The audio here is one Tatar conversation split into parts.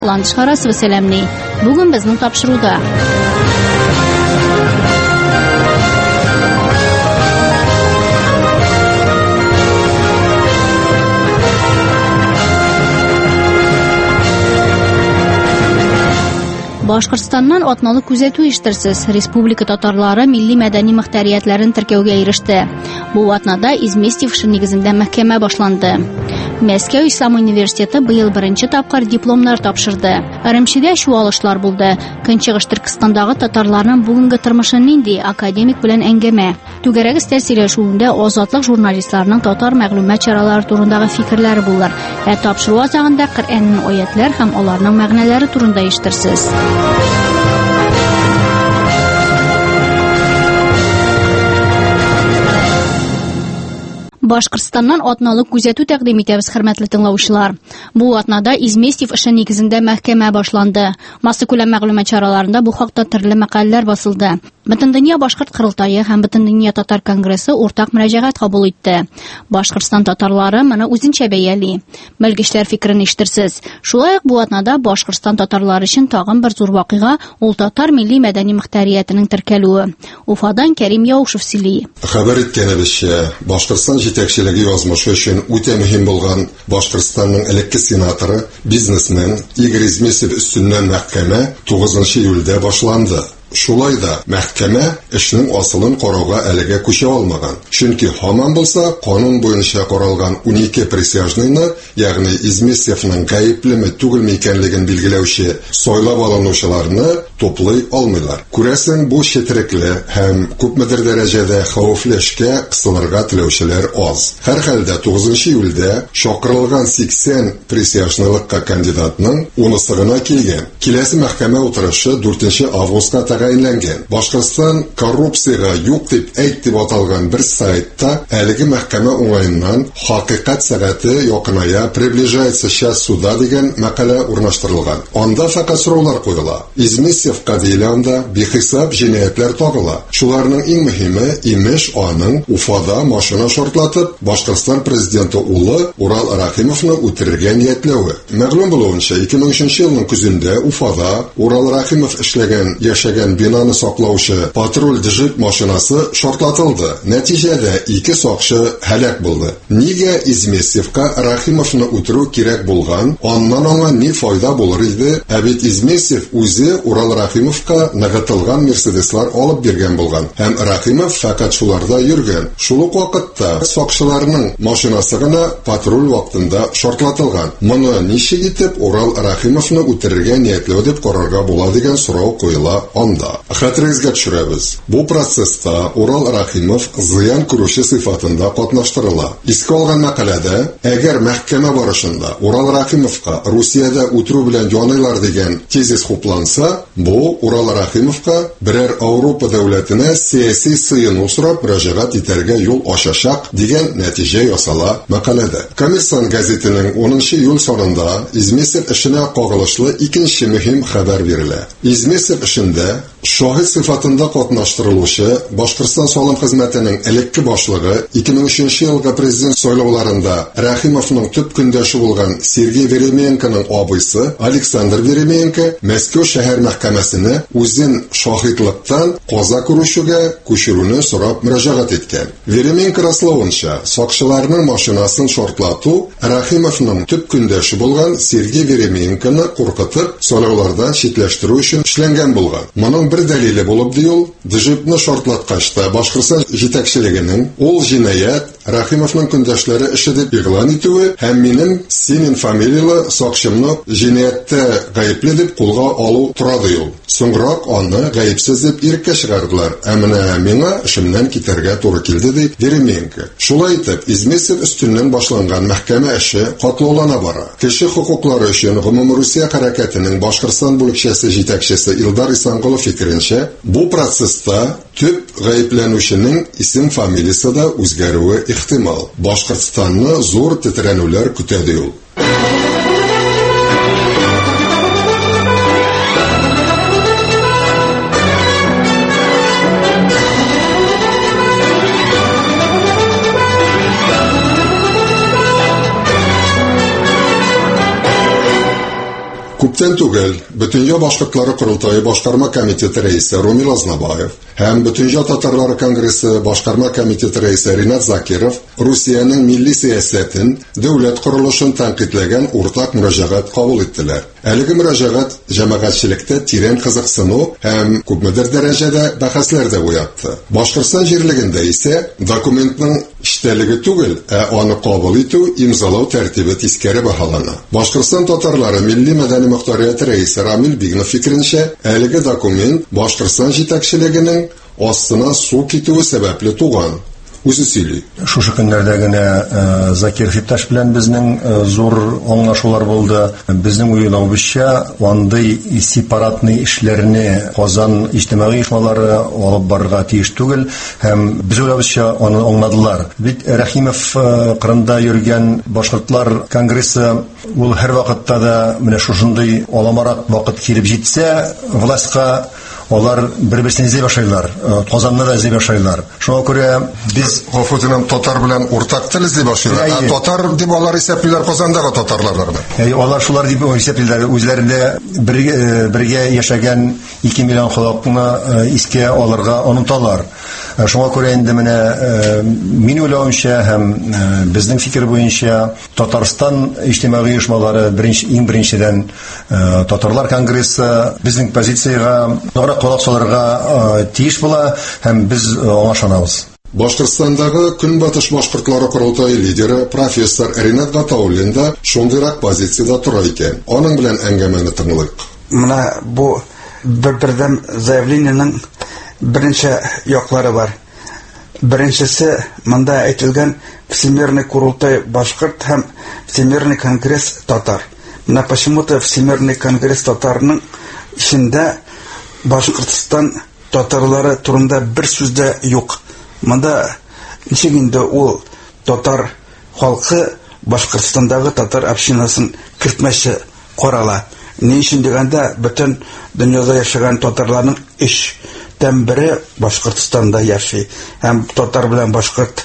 Lantış Xarası ve Selamni. Bugün bizning topshiruvda Башкортстаннан атналык күзәтү иштерсез. Республика татарлары милли мәдәни мөхтәриятләрен теркәүгә иреште. Бу атнада Изместьев эше нигезендә мәхкәмә башланды. Мәскәү Ислам университеты быел беренче тапкыр дипломнар тапшырды. Ыремчедә чуалышлар булды. Көнчыгыш Төркстандагы татарларның бүгенге тормышы нинди? Академик белән әңгәмә. Түгәрәк истә сөйләшүендә азатлык журналистларының татар мәгълүмат чаралары турындагы фикерләре булыр. Тапшыру азагында Коръәннең аятлар һәм аларның мәгънәләре турында иштерсез. Башкортстаннан атналык күзәтү тәкъдим итәбез, хөрмәтле тыңлаучылар. Бу атнада Изместьев эше нигезендә мәхкәмә башланды. Массакүләм мәгълүмат чараларында бу хакта төрле мәкаләләр басылды. Бөтендөнья башкорт кырылтайы һәм Бөтендөнья татар конгрессы уртак мөрәҗәгать кабул итте. Башкортстан татарлары моны үзенчә бәяли. Белгечләр фикерен иштерсез. Шулай ук бу атнада Башкортстан татарлары өчен тагын бер зур вакыйга ул татар милли мәдәни мөхтәриятының теркәлүе. Уфадан Кәрим Яушев сөйли. Хәбәр иткәнебезчә, Башкортстан җитәкчелеге язмышы өчен үтә мөһим булган Башкортстанның элекке сенаторы, бизнесмен Игорь Изместьев өстеннән мәхкәмә 9 июльдә башланды. Шулай да мәхкәмә эшнең асылын карауга әлегә күчә алмаган. Чөнки һаман булса канун буенча каралган 12 присяжныйны, ягъни Изместьевның гаеплеме түгелме икәнлеген билгеләүче сайлап алынучыларны туплый алмыйлар. Күрәсең, бу четерекле һәм күпмедер дәрәҗәдә хәвефле эшкә кысылырга теләүчеләр аз. Һәр хәлдә 9 июльдә чакырылган 80 присяжнылыкка кандидатның 10-сы гына килгән. Киләсе мәхкәмә утырышы 4 августка тәгаенләнгән. Башкортстан коррупциягә юк дип әйтеп аталган бер сайтта әлеге мәхкәмә уңаеннан хакыйкать сәгате якыная, приближается час суда дигән мәкалә урнаштырылган. Анда фақат сораулар куела. Изместьев кадиланда бихисап җинаятьләр тагыла. Шуларның иң мөһиме имеш аның Уфада машина шартлатып Башкортстан президенты улы Урал Рахимовны үтерергә ниятләве. Мәгълүм булуынча 2003 елның күзендә Уфада Урал Рахимов эшләгән, яшәгән бинаны саклаучы патруль джип машинасы шартлатылды. Нәтиҗәдә 2 сакчы һәлак булды. Нигә Изместьевка Рахимовны үтерү кирәк булган? Аннан аңа ни файда булыр иде? Ә бит Изместьев үзе Урал Рахимовка ныгытылган Мерседеслар алып биргән булган. Һәм Рахимов фақат шуларда йөргән. Шул ук вакытта сакчыларның машинасы гына патруль вакытында шартлатылган. Моны ничек итеп Урал Рахимовны үтерергә ниятләү дип карарга була дигән сорау куела анда. Хәтерегезгә төшерәбез. Бу процесста Урал Рахимов зыян күрүче сыйфатында катнаштырыла. Искә алган мәкаләдә, әгәр мәхкәмә барышында Урал Рахимовка Русиядә үтерү белән яныйлар дигән тезис хупланса, бу Урал Рахимовка берәр Европа дәүләтенә сияси сыйыну сорап мөрәҗәгать итәргә юл ачачак дигән нәтиҗә ясала мәкаләдә. Коммерсант газетының 10 июль санында Изместьев эшенә кагылышлы икенче мөһим хәбәр бирелә. Изместьев эшендә шahid сыйфатында катнаштырылучы Башкортстан салым хезмәтенең элекке башлыгы 2003 елда президент сайлауларында Рахимовның төп көндәше булган Сергей Веременконың абыйсы Александр Веременко Мәскәү шәһәр мәхкәмәсенә үзен шаһидлыктан каза күрүчегә күчерүне сорап мөрәҗәгать иткән. Веременко раславынча, сакчыларның машинасын шартлату Рахимовның төп көндәше булган Сергей Веременконы куркытып, сайлаулардан читләштерү өчен эшләнгән булган. Моның bir дәлиле булып диюл, джипны шартлаткачта Башкортстан җитәкчелегенең ул җинаят Рахимовның көндәшләре эше дип игълан итүе һәм минем Синин фамилиялы сакчымны җинаятьтә гаепле дип кулга алу тора диюл. Соңрак аны гаепсез дип иреккә чыгардылар. Ә менә миңа эшемнән китәргә туры килде ди Веременко. Шулай итеп, Изместьев өстеннән башланган мәхкәмә эше катлаулана бара. Кеше хокуклары өчен Гомумрусия хәрәкәтенең Башкортстан бүлекчәсе җитәкчесе Илдар Исангулов фикеренчә, бу процесста төп гаепләнүченең исем-фамилиясе да үзгәрүе ихтимал. Башкортстанны зур тетрәнүләр көтә ди ул. Күптән түгел Бөтенҗа башкортлары курултайы башкарма комитеты рәисе Ромил Азнабаев һәм Бөтенҗа татарлары конгрессы башкарма комитеты рәисе Ринат Закиров Русиянең милли сиясәтен, дәүләт курылышын тәнкыйтьләгән уртак мөрәҗәгать кабул иттеләр. Әлеге мөрәҗәгать җәмәгатьчелектә тирән кызыксыну һәм күпмедер дәрәҗәдә бәхәсләр дә уятты. Башкортстан җирлегендә исә документның эчтәлеге түгел, аны кабул итү, имзалау тәртибе тискәре баһалана. Башкортстан татарлары милли мәдәни мөхтәрияте рәисе Рамил Бигнов фикеренчә, әлеге документ Башкортстан җитәкчелегенең астына су китүе сәбәпле туган. Үзе сөйли. Шушы көннәрдә генә Закиров иптәш белән безнең зур аңлашулар булды. Безнең уйлавыбызча, андый сепаратный эшләрне Казан иҗтимагый оешмалары алып барырга тиеш түгел, һәм без уйлавыбызча аны аңладылар. Бит Рәхимов кырында йөргән башкортлар конгрессы ул һәр вакытта да менә шушындый аламарак вакыт килеп җитсә, властька алар бер-берсен эзли башлыйлар, Казанны да эзли башлыйлар. Шуңа күрә без Гафутинам татар белән уртак тел эзли башлыйлар. Татар дип алар исәплиләр Казандагы татарларны. Алар шулар дип исәплиләр. Үзләрендә бергә яшәгән 2 миллион халыкны искә алырга оныталар. Шуңа күрә инде менә мин уйлавымча һәм безнең фикер буенча Татарстан иҗтимагый оешмалары иң беренчедән татарлар конгрессы безнең позициягә кулак салырга тиеш була һәм без аңа ышанабыз. Башкортстандагы Көнбатыш башкортлары курултайы лидеры профессор Ринат Гатауллин да шундыйрак позициядә тора икән. Аның белән әңгәмәне тыңлыйк. Менә бу бердәм заявлениянең беренче яклары бар. Беренчесе монда әйтелгән Всемирный курултай башкорт һәм Всемирный конгресс татар. Менә почему-то Всемирный конгресс татарның ичендә Башкортстан татарлары турында бер сүз дә юк. Монда ничек инде ул татар халкы Башкортстандагы татар общинасын кертмәче карала. Ни өчен дигәндә, бөтен дөньяда яшәгән татарларның 3тән бире Башкортстанда яши. Һәм татар белән башкорт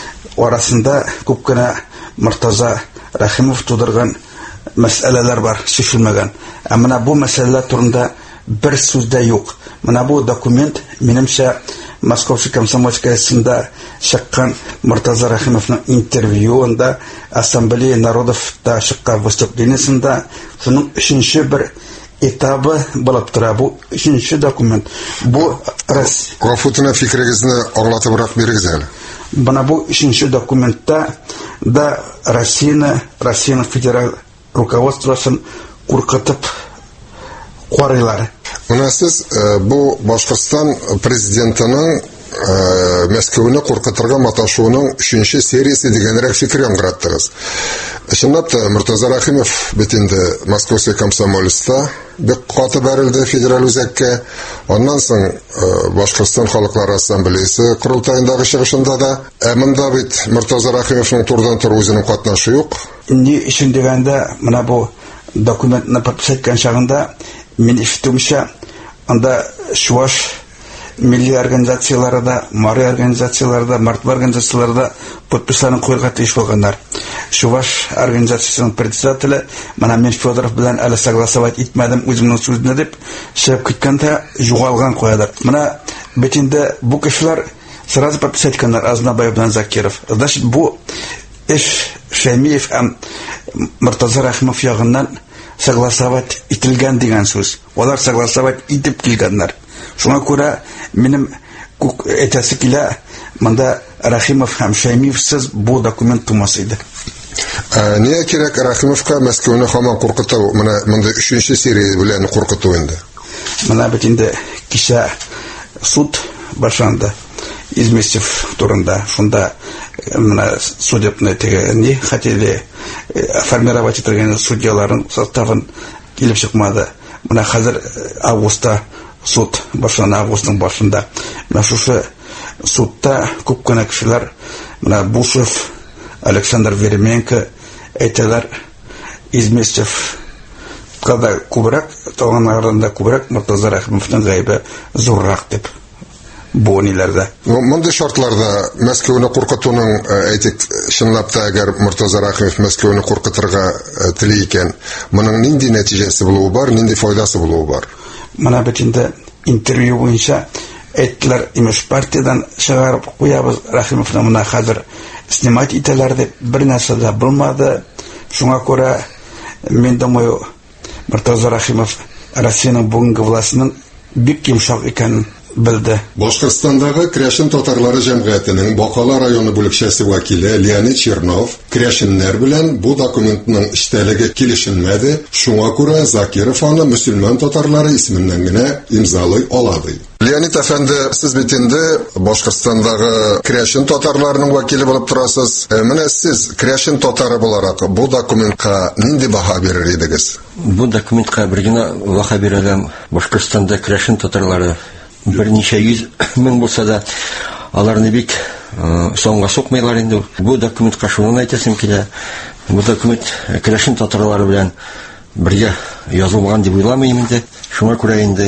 арасында күп кенә Мортаза Рәхимов тудырган мәсьәләләр бар, шешелмәгән. Ә менә бу мәсьәләләр турында бер сүз дә юк. Менә бу документ, минемчә, Московский комсомольскаясында чыккан Мортаза Рәхимовның интервьюында, Ассамблея народов та чыккан выступлениесында, шуның 3нче бер этабы булып тора. Бу 3нче документ. Бу Гафутина фикерегезне аңлатыбрак бирегез әле. Менә бу 3нче документта да Россияның федераль руководствосын куркытып карыйлар. Менә сез бу Башкортстан президентының Мәскәүне куркытырга маташуының 3нче сериясе дигәнрәк фикер яңгыраттыгыз. Чынлап та Мортаза Рәхимов бит инде Московский комсомольста бик каты бәрелде федераль үзәккә. Аннан соң Башкортстан халыклар ассамблеясе курултайындагы чыгышында да монда бит Мортаза Рәхимовның турыдан-туры үзенең катнашы юк. Ни өчен дигәндә, менә бу документны подписать иткән чагында мин ишетүемчә, анда Чуваш милли организациялары да, Мари организациялары да, Мартва организациялары да подписларын куярга тиеш булганнар. Чуваш организациясының председателе, менә мен Федоров белән әле согласовать итмәдем үземнең сүзне дип, чыгып киткәндә югалган куядыр. Менә бит инде бу кешеләр сразу подписать иткәннәр, Азнабаев белән Закиров. Значит, бу эш Шәмиев һәм Мортаза Рәхимов ягыннан согласовать ителгән дигән сүз. Алар согласовать итеп килгәннәр. Шуңа күрә минем әйтәсе килә, монда Рәхимов һәм Шәмиевсез бу документ тумас иде. Нигә кирәк Рәхимовка Мәскәүне һаман куркыту? Менә монда 3нче серия белән куркыту инде. Менә бит инде кичә суд башланды Изместьев турында. Шунда менә судебный тегәне хотели формировать итергән судьяларның составын килеп чыкмады. Менә хәзер августта суд башлана, августның башында. Менә шушы судта күп кенә кешеләр, менә Бушев, Александр Веременко әйтәләр, Изместьев када күбрәк, талганнарында күбрәк Мортаза Рәхимовның гаебе зуррак дип. бу ниләрдә. Мондый шартларда Мәскәүне куркытуның, әйтик, чынлап та әгәр Мортаза Рахимов Мәскәүне куркытырга тели икән, моның нинди нәтиҗәсе булуы бар, нинди файдасы булуы бар? Моны бит инде интервью буенча әйттеләр, имеш партиядан чыгарып куябыз Рахимовны моны хәзер снимать итәләр дип, бер нәрсә дә булмады. Шуңа күрә мен думаю, Мортаза Рахимов Россиянең бүгенге властының бик йомшак икәнен белде. Башкортстандагы Кряшин татарлары җәмгыятенең Бакала районы бүлекчәсе вәкиле Леонид Чернов Кряшиннәр белән бу документның эчтәлеге килешенмәде, шуңа күрә Закиров аны мөселман татарлары исеменнән генә имзалый алады. Леонид әфәнде, сез бит инде Башкортстандагы Кряшин татарларының вәкиле булып торасыз. Менә сез Кряшин татары буларак бу документка нинди баһа бирер идегез? Бу документка бер генә баһа бирәләм. Башкортстанда Кряшин татарлары берничә йөз мең булса да, аларны бик соңга сукмайлар инде. Бу документка шуны әйтәсем килә. Бу документ Кряшин татарлары белән бергә язылган дип уйламыйм инде. Шуңа күрә инде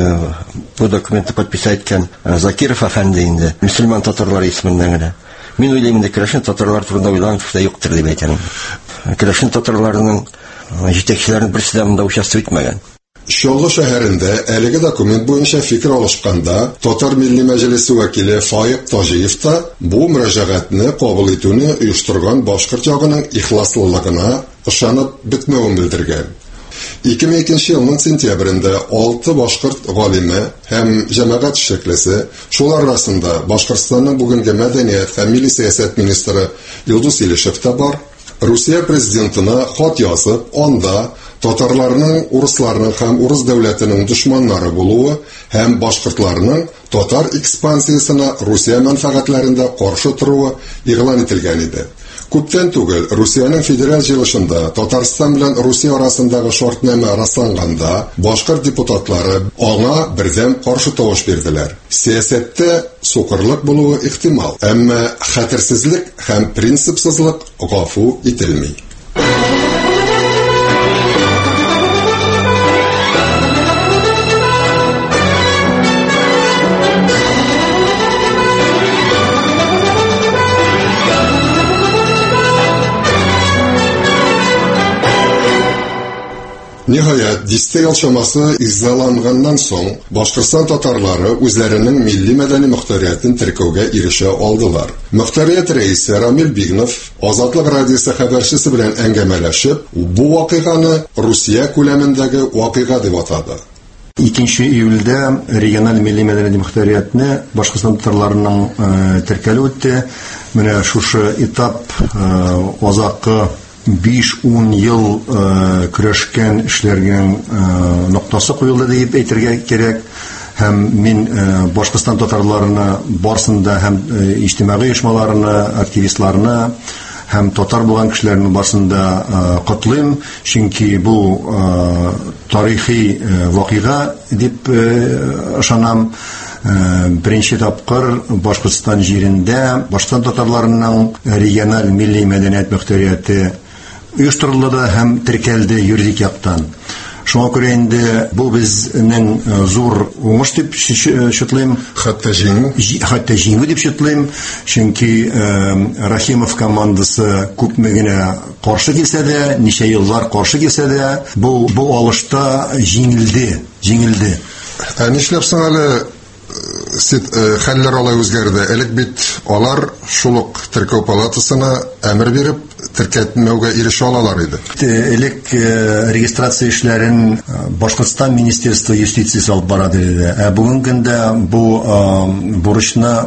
бу документны подписать иткән Закиров әфәнде инде мөселман татарлары исеменнән генә. Мин уйлыйм инде Кряшин татарлары турында уйлаган кеше юктыр дип әйтәм. Кряшин татарларының җитәкчеләренең берсе дә монда участвовать итмәгән. Шоллы шәһәрендә әлеге документ буенча фикер алышканда Татар Милли Мәҗлесе вәкиле Фаиq Таҗиев та бу мөрәҗәгатьне кабул итүне оештырган башкорт ягының ихласлылыгына ышанып бетмәвен белдергән. 2002 елның сентябрендә 6 башкорт галиме һәм җәмәгать эшлеклесе, шулар арасында Башкортстанның бүгенге мәдәният һәм милли сәясәт министры Илдус Илешев та бар, Русия президентына хат язып, анда татарларның, урысларның һәм урыс дәүләтенең дошманнары булуы һәм башкортларның татар экспансиясына Русия мәнфәгатьләрендә каршы торуы игълан ителгән иде. Күптән түгел Русиянең федераль җыелышында Татарстан белән Русия арасындагы шартнамә расланганда башкорт депутатлары аңа бердәм каршы тавыш бирделәр. Сәясәттә сукырлык булуы ихтимал, әмма хәтерсезлек һәм принципсызлык гафу ителми. Ниһаять, 10 ел чамасы изаланганнан соң, Башкортстан татарлары үзләренең милли мәдәни мөхтәриятен теркәүгә ирешә алдылар. Мөхтәрият рәисе Рамил Бигнов Азатлык радиосы хәбәрчесе белән әңгәмәләшеп, бу вакыйганы Русия күләмендәге вакыйга дип атады. 2 июльдә региональ милли мәдәни мөхтәриятне Башкортстан татарларының теркәлү үтте. Менә шушы этап азакы 5-10 ел көрәшкән эшләргә ноктасы куелды дип әйтергә кирәк. Һәм мин Башкортстан татарларына барсында һәм иҗтимагый оешмаларына, активистларына һәм татар булган кешеләрнең барсында котлыйм, чөнки бу тарихи вакыйга дип ышанам. Беренче тапкыр Башкортстан җирендә Башкортстан татарларының региональ милли мәдәният мөхтәрияте оештырылды һәм теркәлде юридик яктан. Шуңа күрә инде бу безнең зур уңыш дип шутлыйм, хәтта җиңү дип шутлыйм, чөнки Рахимов командасы күпме генә каршы килсә дә, ничә еллар каршы килсә дә, бу алышта җиңелде. Нишләп соң әле хәлләр алай үзгәрде? Элек бит алар шулык теркәү палатасына әмер биреп теркәтмәүгә ирешә алалар иде. Элек регистрация эшләрен Башкортстан министерство юстиция алып бара иде. Бүген көндә бу бурычны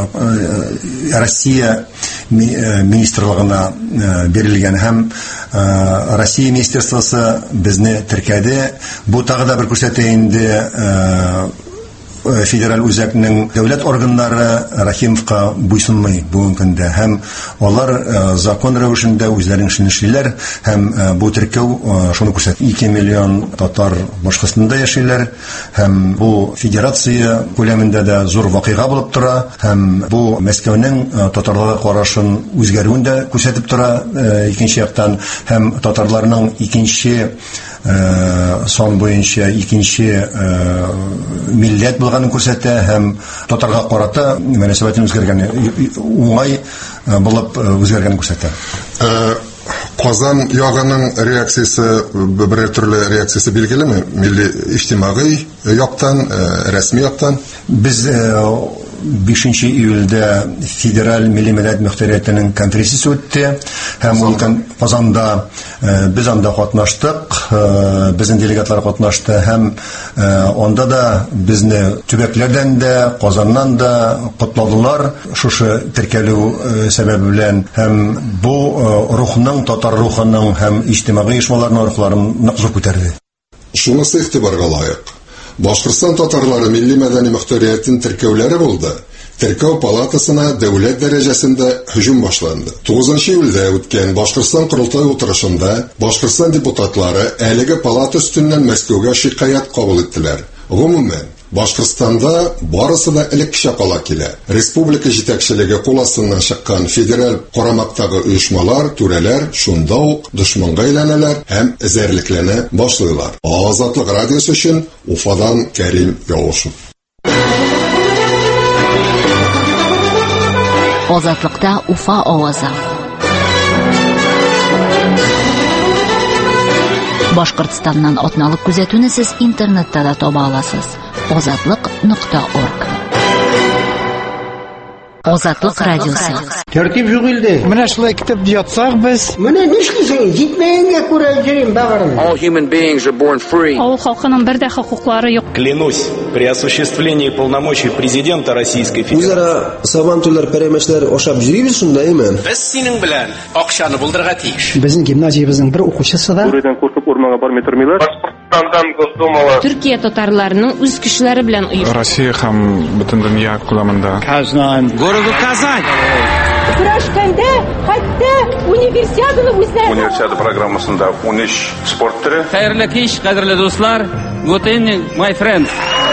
Россия министрлыгына бирелгән һәм Россия министерствосы безне теркәде. Бу тагы да бер күрсәтә инде федераль үзәкнең дәүләт органнары Рахимовка буйсынмый бүгенге көндә һәм алар закон рәвешендә үзләренең эшен эшлиләр һәм бу теркәү шуны күрсәтә. 2 миллион татар Башкортстанда яшиләр һәм бу федерация күләмендә дә зур вакыйга булып тора һәм бу Мәскәүнең татарларга карашын үзгәрүен дә күрсәтеп тора. Икенче яктан һәм татарларның икенче сан буенча икенче милләт булганын күрсәтә һәм татарга карата мөнәсәбәтен үзгәргән уңай булып үзгәргәнен күрсәтә. Казан ягының реакциясе бер төрле реакциясе билгелеме? Милли иҗтимагый яктан, рәсми яктан. Без 5 июльдә федераль милли мәдәният мөхтәриятенең конференциясе үтте һәм ул Казанда без анда катнаштык, безнең делегатлар катнашты һәм анда да безне төбәкләрдән дә, Казаннан да кутладылар шушы теркәлү сәбәбе белән һәм бу рухның, татар рухының һәм иҗтимагый оешмаларның рухларын нык зур күтәрде. Шунысы игътибарга лаек. Башкортстан татарлары милли мәдәни мөхтәрияттен теркәүләре булды. Теркәү палатасына дәүләт дәрәҗәсендә һөҗүм башланды. 9 июльдә үткән Башкортстан курултай утырышында Башкортстан депутатлары әлеге палата өстеннән Мәскәүгә шикаят кабул иттеләр. Гомумән, Башкортстанда барысы да элеккечә кала килә. Республика җитәкчелеге кул астыннан чыккан федераль карамактагы оешмалар, түрәләр шунда ук дошманга әйләнәләр һәм эзәрлекләнә башлыйлар. Азатлык радиосы өчен Уфадан Кәрим Явушев. Азатлыкта Уфа авазы. Башкортстаннан атналык күзәтүне сез интернетта да таба аласыз. Азатлык.орг. Азатлык радиосы. Тәртип юк илдә. Менә шулай китеп ятсак без. Менә нишлисең? Җитмәгәнгә күрә йөрим багырым. All human beings are born free. Авыл халкының бер дә хокуклары юк. Клянусь, при осуществлении полномочий президента Российской Федерации. Үзара сабантуйлар, пәрәмәчләр ашап йөрибез шундаймы? Без синең белән акчаны булдырырга тиеш. Безнең гимназиябезнең бер укучысы да. Бүредән куркып урманга бармый тормыйлар. Башкортстандан Госдумага. Төркия татарларының үз кешеләре белән оештырылган. Россия һәм бөтен дөнья күләмендә. Казан, городу Казань. Күрәшкәндә хәтта универсиаданы үзләре. Универсиада программасында 13 спорт төре. Хәерле кич, кадерле дуслар. Good evening, my friends.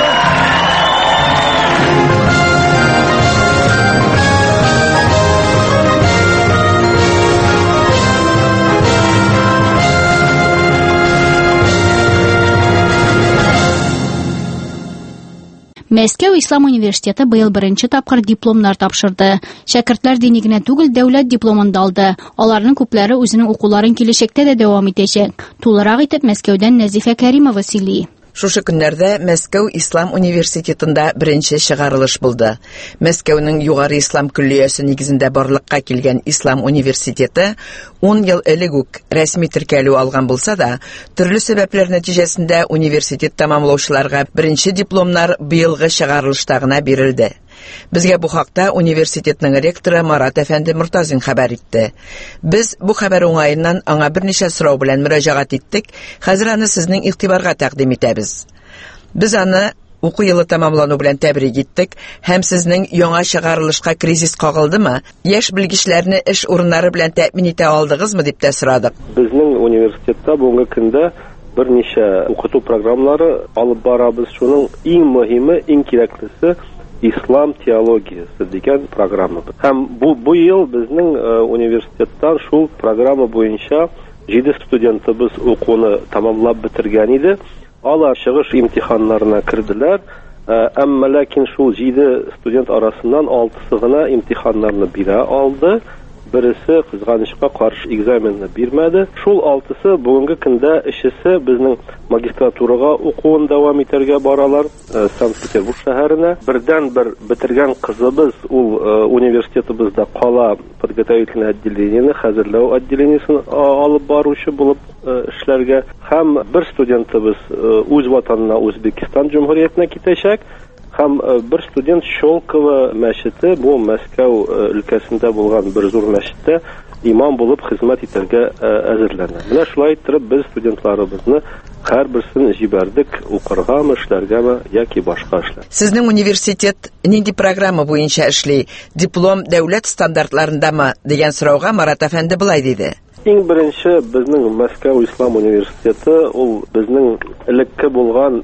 Мәскәү Ислам университеты быел беренче тапкыр дипломнар тапшырды. Шәкертләр дини генә түгел, дәүләт дипломын да алды. Аларның күпләре үзенең укуларын киләчәктә дә дәвам итәчәк. Тулырак итеп Мәскәүдән Нәзифә Кәримова сөйли. Шушы көннәрдә Мәскәү Ислам университетында беренче чыгарылыш булды. Мәскәүнең югары ислам күллиясе нигезендә барлыкка килгән Ислам университеты 10 ел элек үк рәсми теркәлү алган булса да, төрле сәбәпләр нәтиҗәсендә университет тәмамлаучыларга беренче дипломнар быелгы чыгарылышта гына бирелде. Безгә бу хакта университетның ректоры Марат әфәнде Муртазин хәбәр итте. Без бу хәбәр уңаеннан аңа берничә сорау белән мөрәҗәгать иттек. Хәзер аны сезнең игътибарга тәкъдим итәбез. Без аны уку елы тәмамлану белән тәбрик иттек һәм сезнең яңа чыгарылышка кризис кагылдымы? Яшь белгечләрне эш урыннары белән тәэмин итә алдыгызмы дип тә сорадык. Безнең университетта бүгенге көндә берничә укыту программалары алып барабыз. Шуның иң мөһиме, иң кирәклесе Ислам теологиясы дигән программа. Һәм бу ел безнең университеттан шул программа буенча 7 студентыбыз укуны тәмамлап бетергән иде. Алар чыгыш имтиханнарына кирделәр. Әмма ләкин шул 7 студент арасыннан 6-сы гына имтиханнарны бирә алды. Бересе кызганычка каршы экзаменны бирмәде. Шул 6-сы бүгенге көндә эшесе безнең магистратурага укуын дәвам итәргә баралар Санкт-Петербург шәһәренә. Бердән-бер бетергән кызыбыз ул университетыбызда кала подготовительное отделениене, хәзерләү отделениесен алып баручы булып эшләргә. Һәм бер студентыбыз үз ватанына, Үзбекстан Җумһуриятенә китәчәк. Һәм бер студент Щелково мәчете, бу Мәскәү өлкәсендә булган бер зур мәчеттә имам булып хезмәт итәргә әзерләнә. Менә шулай итеп без студентларыбызны һәрберсен җибәрдек укыргамы, эшләргәме яки башка эшләр. Сезнең университет нинди программа буенча эшли? Диплом дәүләт стандартларындамы дигән сорауга Марат әфәнде булай диде. Иң беренче безнең Мәскәү Ислам университеты ул безнең элекке булган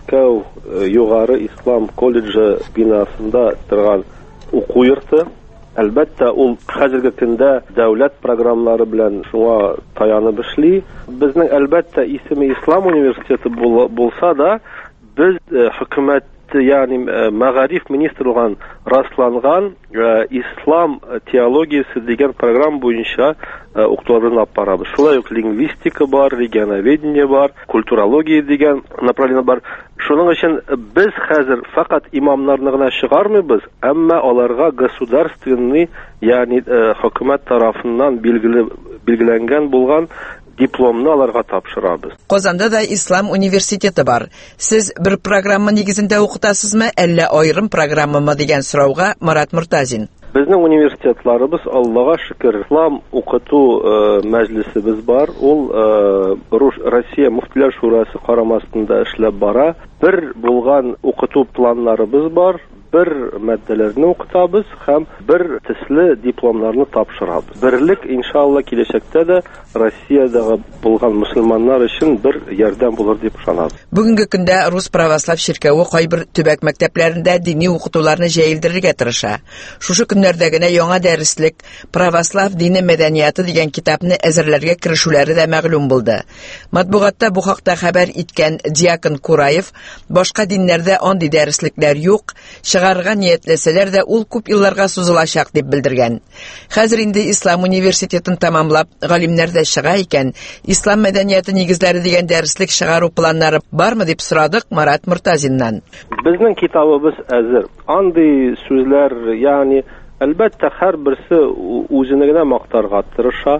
Мәскәү югары ислам колледжы бинасында торган уку йорты. Әлбәттә, ул хәзерге көндә дәүләт программалары белән шуңа таянып эшли. Безнең әлбәттә исеме Ислам университеты булса да, без хөкүмәт, ягъни мәгариф министрлыгын расланган ислам теологиясе дигән программа буенча укытуларын алып барабыз. Шулай ук лингвистика бар, регионоведение бар, культурология дигән направление бар. Шуның өчен без хәзер фақат имамнарны гына чыгармыйбыз, әмма аларга государственный, ягъни хөкүмәт тарафыннан билгеләнгән булган дипломны аларга тапшырабыз. Казанда да Ислам университеты бар. Сез бер программа нигезендә укытасызмы, әллә аерым программамы дигән сорауга Марат Муртазин. Безнең университетларыбыз, Аллага шөкер, ислам укыту мәҗлесебез бар. Ул Россия муфтилар шурасы карамасында эшләп бара. Бер булган укыту планнарыбыз бар. Бер мәддәләрне укытабыз һәм бер төсле дипломнарны тапшырабыз. Берлек иншалла киләчәктә дә Россиядәге булган мусламаннар өчен бер ярдәм булыр дип ышанабыз. Бүгенге көндә Рус православ ширкәве кайбер төбәк мәктәпләрендә дини укытуларны җәелдерергә тырыша. Шушы көннәрдә генә яңа дәреслек "Православ дине мәдәнияты" дигән китапны әзерләргә керешүләре дә мәгълүм булды. Матбугатта бу хакта хәбәр иткән Диакон Кураев, башка диннәрдә андый дәреслекләр юк, чыгарга ниятләсәләр дә ул күп елларга сузылачак дип белдергән. Хәзер инде Ислам университетын тәмамлап, галимнәр дә чыга икән. Ислам мәдәнияты нигезләре дигән дәреслек чыгару планнары бармы дип сорадык Марат Муртазиннан. Безнең китабыбыз әзер. Андый сүзләр, ягъни әлбәттә һәрберсе үзенә генә мактарга тырыша.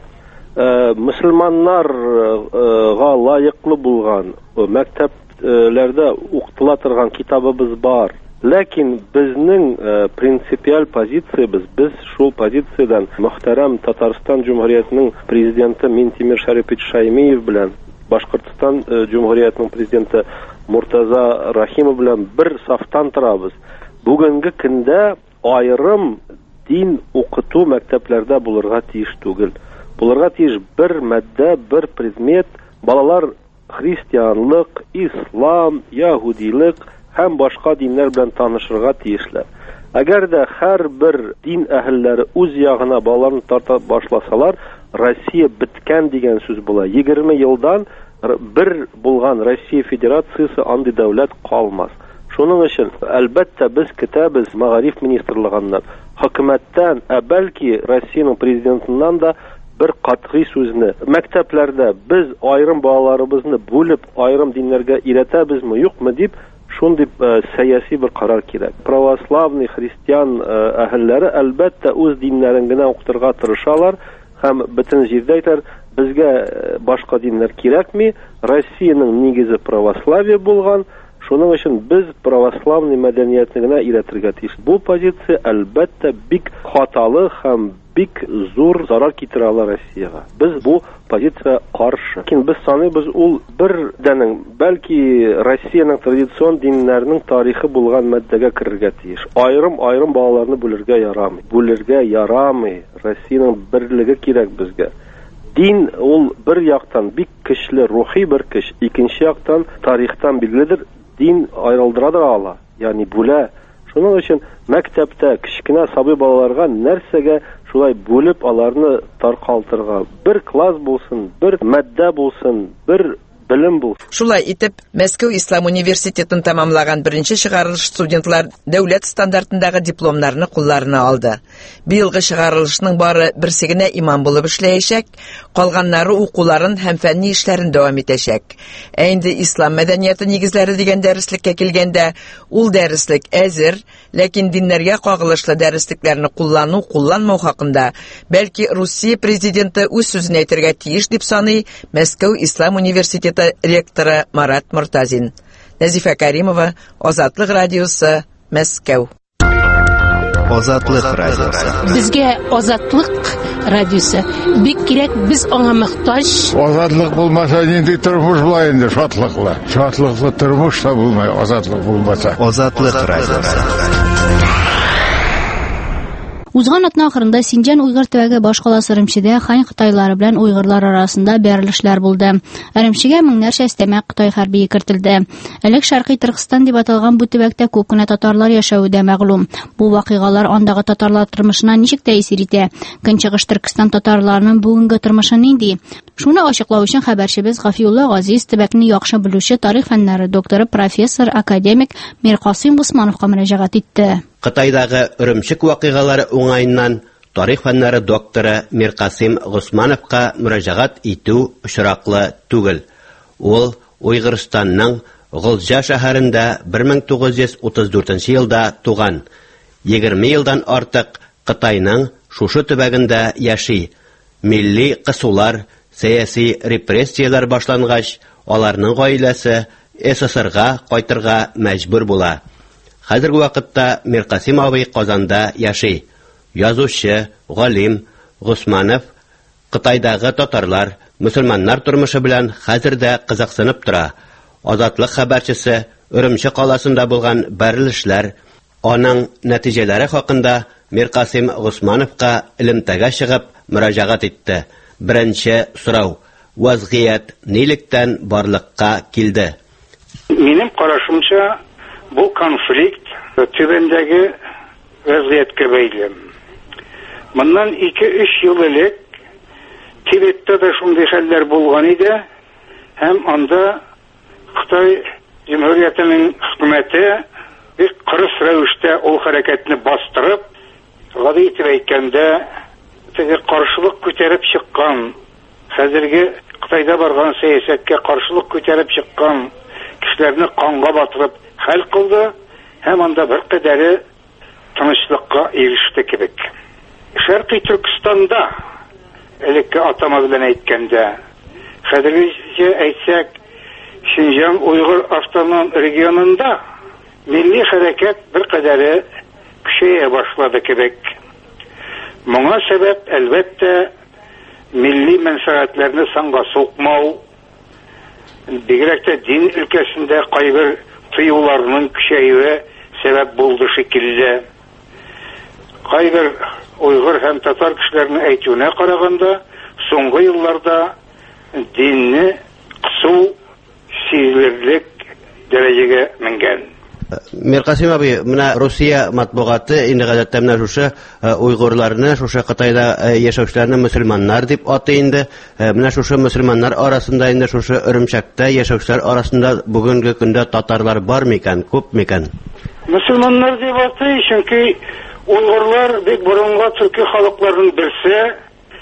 Мөселманнарга лаеклы булган мәктәпләрдә укытыла торган китабыбыз бар. Ләкин безнең принципиаль позициябыз, без шул позициядан мөхтәрәм Татарстан Җумһуриятының президенты Минтимер Шәрипович Шаймиев белән, Башкортстан Җумһуриятының президенты Муртаза Рахимов белән бер сафтан торабыз. Бүгенге көндә аерым дин укыту мәктәпләрдә булырга тиеш түгел. Булырга тиеш бер мәддә, бер предмет, балалар христианлык, ислам, яһудилык һәм башка диннәр белән танышырга тиешләр. Әгәр дә һәрбер дин әһелләре үз ягына балаларны тарта башласалар, Россия биткән дигән сүз була. 20 елдан бер булган Россия Федерациясы андый дәүләт калмас. Шуның өчен әлбәттә без көтәбез мәгариф министрлыгыннан, хөкүмәттән, бәлки Россиянең президентыннан да бер катгый сүзне. Мәктәпләрдә без аерым балаларыбызны бүлеп, аерым диннәргә өйрәтәбезме, юкмы дип шундый сәяси бер карар кирәк. Православный христиан әһелләре әлбәттә үз диннәрен генә укытырга тырышалар һәм бөтен җирдә әйтәр, безгә башка диннәр кирәкми, Россиянең нигезе православие булган. Шуның өчен без православный мәдәниятне генә өйрәтергә тиеш. Бу позиция әлбәттә бик хаталы һәм бик зур зарар китерә ала Россиягә. Без бу позиция каршы. Ләкин без саныйбыз, ул бер дәнең, бәлки Россиянең традицион диннәрнең тарихы булган мәддәгә керергә тиеш. Аерым балаларны бүлергә ярамый. Россиянең берлеге кирәк безгә. Дин ул бер яктан бик көчле рухи бер көч, икенче яктан тарихтан билгеледер. Дин аерылдыра да ала, ягъни бүлә. Шуның өчен мәктәптә кичкенә сабый балаларга нәрсәгә шулай бүлеп аларны таркалтырга, бер класс булсын, бер мәддә булсын, бер белем булсын. Шулай итеп, Мәскәү Ислам университетын тәмамлаган беренче чыгарылыш студентлар дәүләт стандартындагы дипломнарны кулларына алды. Быелгы чыгарылышның бары берсе генә имам булып эшләячәк, калганнары укуларын һәм фәнни эшләрен дәвам итәчәк. Инде ислам мәдәнияты нигезләре дигән дәреслеккә килгәндә, ул дәреслек әзер, ләкин диннәргә кагылышлы дәреслекләрне кулланмау хакында бәлки Россия президенты үз сүзен әйтергә тиеш дип саный Мәскәү Ислам университеты ректоры Марат Муртазин. Назифа Каримова, Азатлык радиосы, Мәскәү. Азатлык радиосы. Безгә Азатлык радиосы бик кирәк, біз аңа мохтаҗ. Азатлык булмаса, нинди тормыш була инде, шатлыклы. Шатлыклы тормыш та булмай, азатлык булмаса. Азатлык радиосы. Узган атна ахырында Синҗан Уйгыр төбәге башкаласы Ырымчыда хан кытайлары белән уйгырлар арасында бәрелешләр булды. Ырымчыга меңнәрчә өстәмә кытай хәрби кертелде. Элек Шәрқи Түркстан дип аталган бу төбәктә күп кенә татарлар яшәүе дә мәгълүм. Бу вакыйгалар андагы татарлар тормышына ничек тәэсир итә? Көнчыгыш Түркстан татарларының бүгенге тормышы нинди? Шуны ачыклау өчен хәбәрчебез Гафиулла Газиз төбәкне яхшы белүче тарих фәннәре докторы профессор академик Миркасым Госмановка мөрәҗәгать итте. Кытайдагы Ырымчык вакыйгалары уңайыннан тарих фәннәре докторы Миркасым Госмановка мөрәҗәгать итү очраклы түгел. Ул Уйгырстанның Гылҗа шәһәрендә 1934 елда туган. 20 елдан артык Кытайның шушы төбәгендә яши. Милли кысулар, сәяси репрессиялар башлангач, аларның гаиләсе СССРга кайтырга мәҗбүр була. Хәзерге вакытта Миркасым абый Казанда яши. Язучы, галим Госманов Кытайдагы татарлар, мөселманнар тормышы белән хәзердә кызыксынып тора. Азатлык хәбәрчесе Ырымчы каласында булган бәрелешләр, аның нәтиҗәләре хакында Миркасым Госмановка элемтәгә чыгып мөрәҗәгать итте. Беренче сорау: вазгыять нилектән барлыкка килде? Минем карашымча, бу конфликт төбендәге вазгыятькә бәйле. Моннан 2-3 ел элек Тибетта да шундый хәлләр булган иде, һәм анда Хытай Җумһуриятының хөкүмәте бик кырыс рәвештә ул хәрәкәтне бастырып, гади итеп әйткәндә, теге каршылык күтәреп чыккан, хәзерге Кытайда барган сәясәткә каршылык күтәреп чыккан кешеләрне канга батырып хәл кылды, һәм анда бер кадәре тынычлыкка иреште кебек. Шәрқи Түркстанда, элекке атама белән әйткәндә, хәзергечә әйтсәк, Шинҗан Уйгыр автоном регионында милли хәрәкәт бер кадәре көчәя башлады кебек. Моңа сәбәп, әлбәттә, милли мәнфәгатьләрне санга сукмау, бигрәк тә дин өлкәсендә кайбер тыюларның көчәюе сәбәп булды шикелле. Кайбер уйгыр һәм татар кешеләренең әйтүенә караганда, соңгы елларда динне кысу сизелерлек дәрәҗәгә менгән. Миркасым абый, менә Русия матбугаты инде гадәттә менә шушы уйгырларны, шушы Кытайда яшәүчеләрне мөселманнар дип атый инде. Менә шушы мөселманнар арасында инде шушы Ырымчакта яшәүчеләр арасында бүгенге көндә татарлар бар микән, күп микән? Мөселманнар дип атый, чөнки уйгырлар бик борынга төрки халыкларының берсе,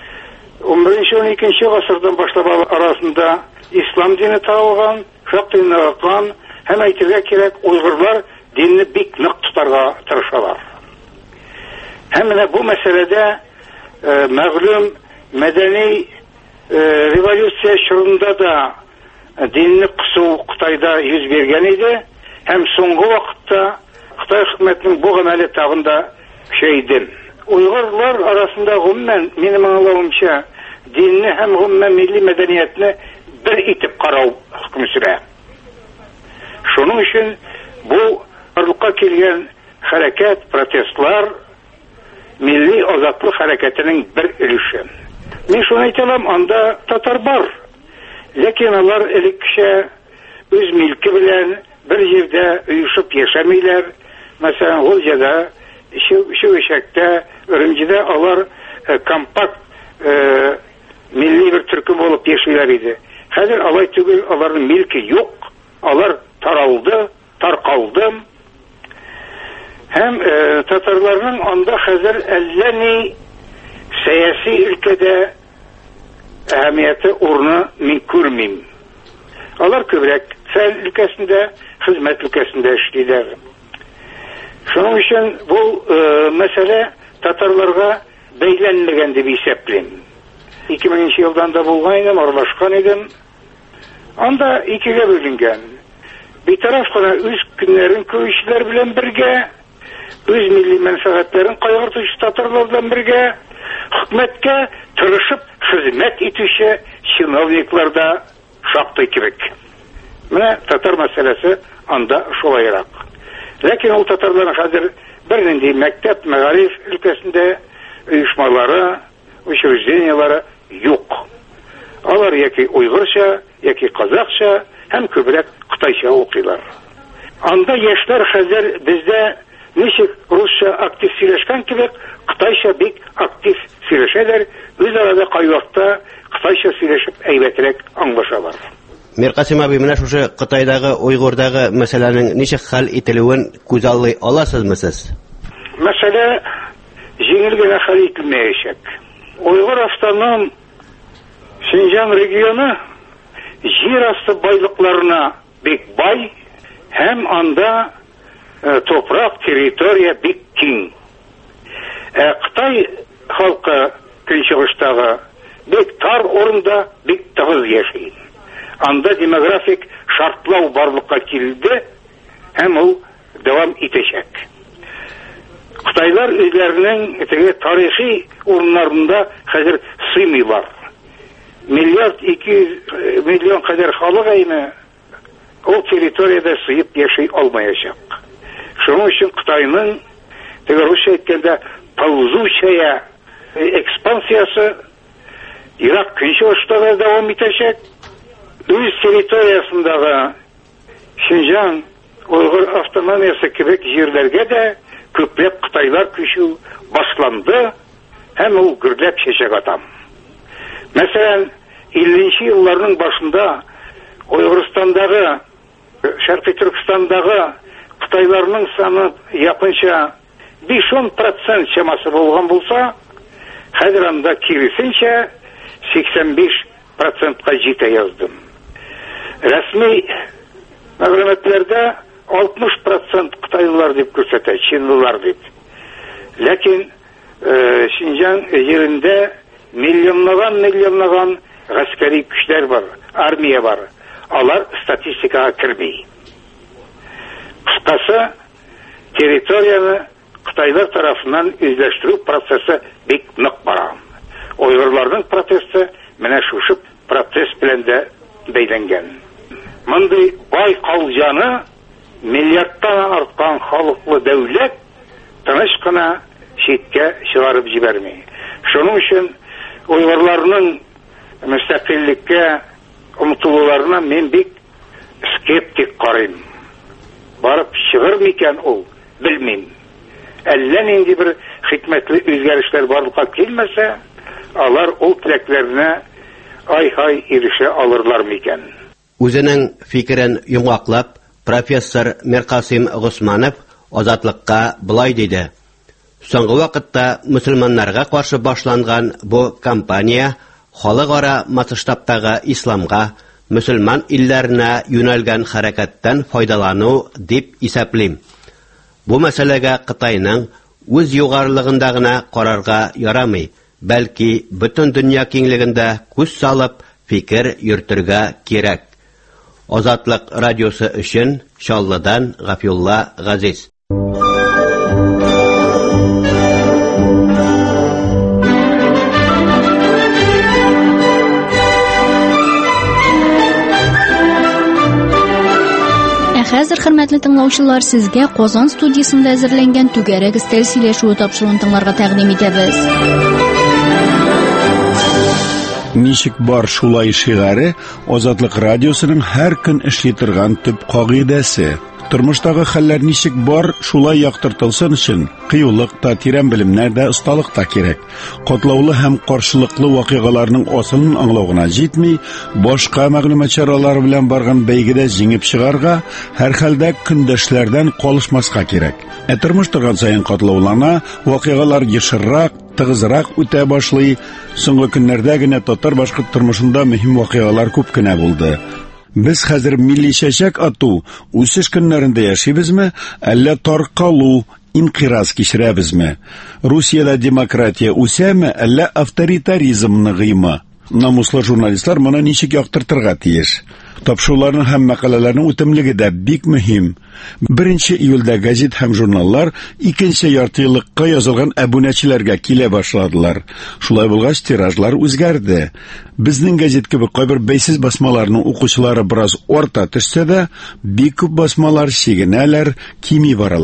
11-12 гасырдан башлап арасында ислам дине таралган, шактый ныгыган, һәм әйтергә кирәк, уйгырлар динне бик нык тотарга тырышалар. Һәм менә бу мәсьәләдә мәгълүм мәдәни революция чорында да динне кысу Кытайда йөз бергән иде, һәм соңгы вакытта Кытай хөкүмәтенең бу гамәле тагында көчәйде. Уйгырлар арасында гомумән, минем аңлавымча, динне һәм гомумән милли мәдәниятне бер итеп карау хөкем сөрә. Шуның өчен бу барлыкка килгән хәрәкәт, протестлар милли азатлык хәрәкәтенең бер өлеше. Мин шуны әйтәм, анда татар бар. Ләкин алар элеккечә үз милке белән бер җирдә уйышып яшәмиләр. Мәсәлән, Гылҗада, Шәүшәктә, Ырымчыда алар компакт милли бер төркем булып яшиләр иде. Хәзер алай түгел, аларның милке юк. Алар таралды, таркалды. Һәм татарларның анда хәзер әллә ни сәяси өлкәдә әһәмияте урыны мин күрмим. Алар күбрәк фән өлкәсендә, хезмәт өлкәсендә эшлиләр. Шуның өчен бу мәсьәлә татарларга бәйләнмәгән дип исәплим. 2000 елдан да булган идем, аралашкан идем. Анда икегә бүленгән. Bir taraf кына үз көннәрен күрүчеләр белән бергә, үз милли мәнфәгатьләрен кайгыртучы татарлар белән бергә, хөкүмәткә тырышып хезмәт итүче чиновниклар да шактый кебек. Менә татар мәсьәләсе анда шулайрак. Ләкин ул татарларның хәзер бернинди мәктәп, мәгариф өлкәсендә оешмалары, учреждениялары юк. Алар яки уйгырча, яки казакча, һәм күбрәк кытайча укыйлар. Анда яшьләр хәзер бездә ничек русча актив сөйләшкән кебек, кытайча бик актив сөйләшәләр, үзара кайвакта кытайча сөйләшеп әйбәтрәк аңлашалар. Миркасим абый, менә шушы Кытайдагы, Уйгырдагы мәсьәләнең ничек хәл ителүен күзаллый аласызмы сез? Мәсьәлә җиңел генә хәл ителмәячәк. Уйгыр автоном Шинҗан регионы җир асты байлыкларына бик бай, һәм анда топрак, территория бик киң. Кытай халкы көнчыгыштагы бик тар урында бик тыгыз яши. Анда демографик шартлау барлыкка килде, һәм ул дәвам итәчәк. Кытайлар үзләренең тарихи урыннарында хәзер сыймыйлар. Миллиард 200 миллион кадәр халык әйме ул территорияда сыйып яши алмаячак. Шуның өчен Кытайның русча әйткәндә ползучая экспансиясы Ирак көнчыгышында дәвам итәчәк. Үз территориясындагы Шинҗан, Уйгыр автономиясы кебек җирләргә дә күпләп Кытайлар күчү башланды, һәм ул гөрләп чәчәк ата. Мәсәлән, 50нче елларның башында Уйгырстандагы, Шәрқи Түркстандагы Кытайларның саны якынча 5-10% чамасы булган булса, хәзер анда киресенчә 85%-ка җитә яздым. Рәсми мәгълүматларда 60% Кытайлар дип күрсәтә, чинлылар дип. Ләкин Шинҗан җирендә миллионлаган гаскәри көчләр бар, армия бар. Алар статистикага кирми. Кыскасы, территорияны Кытайлар тарафынан үзләштерү процессы бик нык бара. Уйгырларның протесты менә шушы процесс белән дә бәйләнгән. Мондый бай калҗаны миллиардтан арткан халыклы дәүләт тыныч кына читкә чыгарып җибәрми. Шуның өчен уйгырларның мөстәкыйльлеккә омтылуларына мен бик скептик карыйм. Барып чыгыр микән ул, белмим. Әллә нинди бер хикмәтле үзгәрешләр барлыкка килмәсә, алар ул теләкләренә ай-һай ирешә алырлар микән? Үзенең фикерен йомгаклап, профессор Миркасим Госманов Азатлыкка булай диде. Соңгы вакытта мөселманнарга каршы башланган бу кампания халыкара масштабтагы исламга, мөселман илләренә юнәлгән хәрәкәттән файдалану дип исәплим. Бу мәсьәләгә Кытайның үз югарылыгында гына карарга ярамый, бәлки бөтен дөнья киңлегендә күз салып фикер йөртергә кирәк. Азатлык радиосы өчен Чаллыдан Гафиулла Газиз. Хәзер хөрмәтле тыңлаучылар, сезгә Казан студиясында әзерләнгән түгәрәк стиль сөйләшүе тапшыруын тыңларга тәкъдим итәбез. Ничек бар шулай шигары Азатлык радиосының һәр көн эшли торган төп кагыйдәсе. Тормыштагы хәлләр ничек бар шулай яктыртылсын өчен кыюлыкта, тирән белемнәрдә, осталыкта кирәк. Катлаулы һәм каршылыклы вакыйгаларның асылын аңлау гына җитми, башка мәгълүмат чаралары белән барган бәйгедә җиңеп чыгарга, һәр хәлдә көндәшләрдән калышмаска кирәк. Тормыш торган саен катлаулана, вакыйгалар ешыррак, тыгызрак үтә башлый. Соңгы көннәрдә генә татар башкорт тормышында мөһим вакыйгалар күп кенә булды. Без хәзер милли чәчәк ату, үсеш көннәрендә яшибезме, әллә таркалу, инкыйраз кичерәбезме? Русиядә демократия үсәме, әллә авторитаризм ныгыймы? Намуслы журналистлар моны ничек яктыртырга тиеш? Тапшыруларның һәм мәкаләләрнең үтемлеге дә бик мөһим. 1 июльдә газет һәм журналлар 2 яртыйлыкка язылган абунәчеләргә килә башладылар. Шулай булгач тиражлар үзгәрде. Безнең газет кебек кайбер бәйсез басмаларның укучылары бераз арта төшсә дә, бик күп басмалар чигенәләр, кими баралар.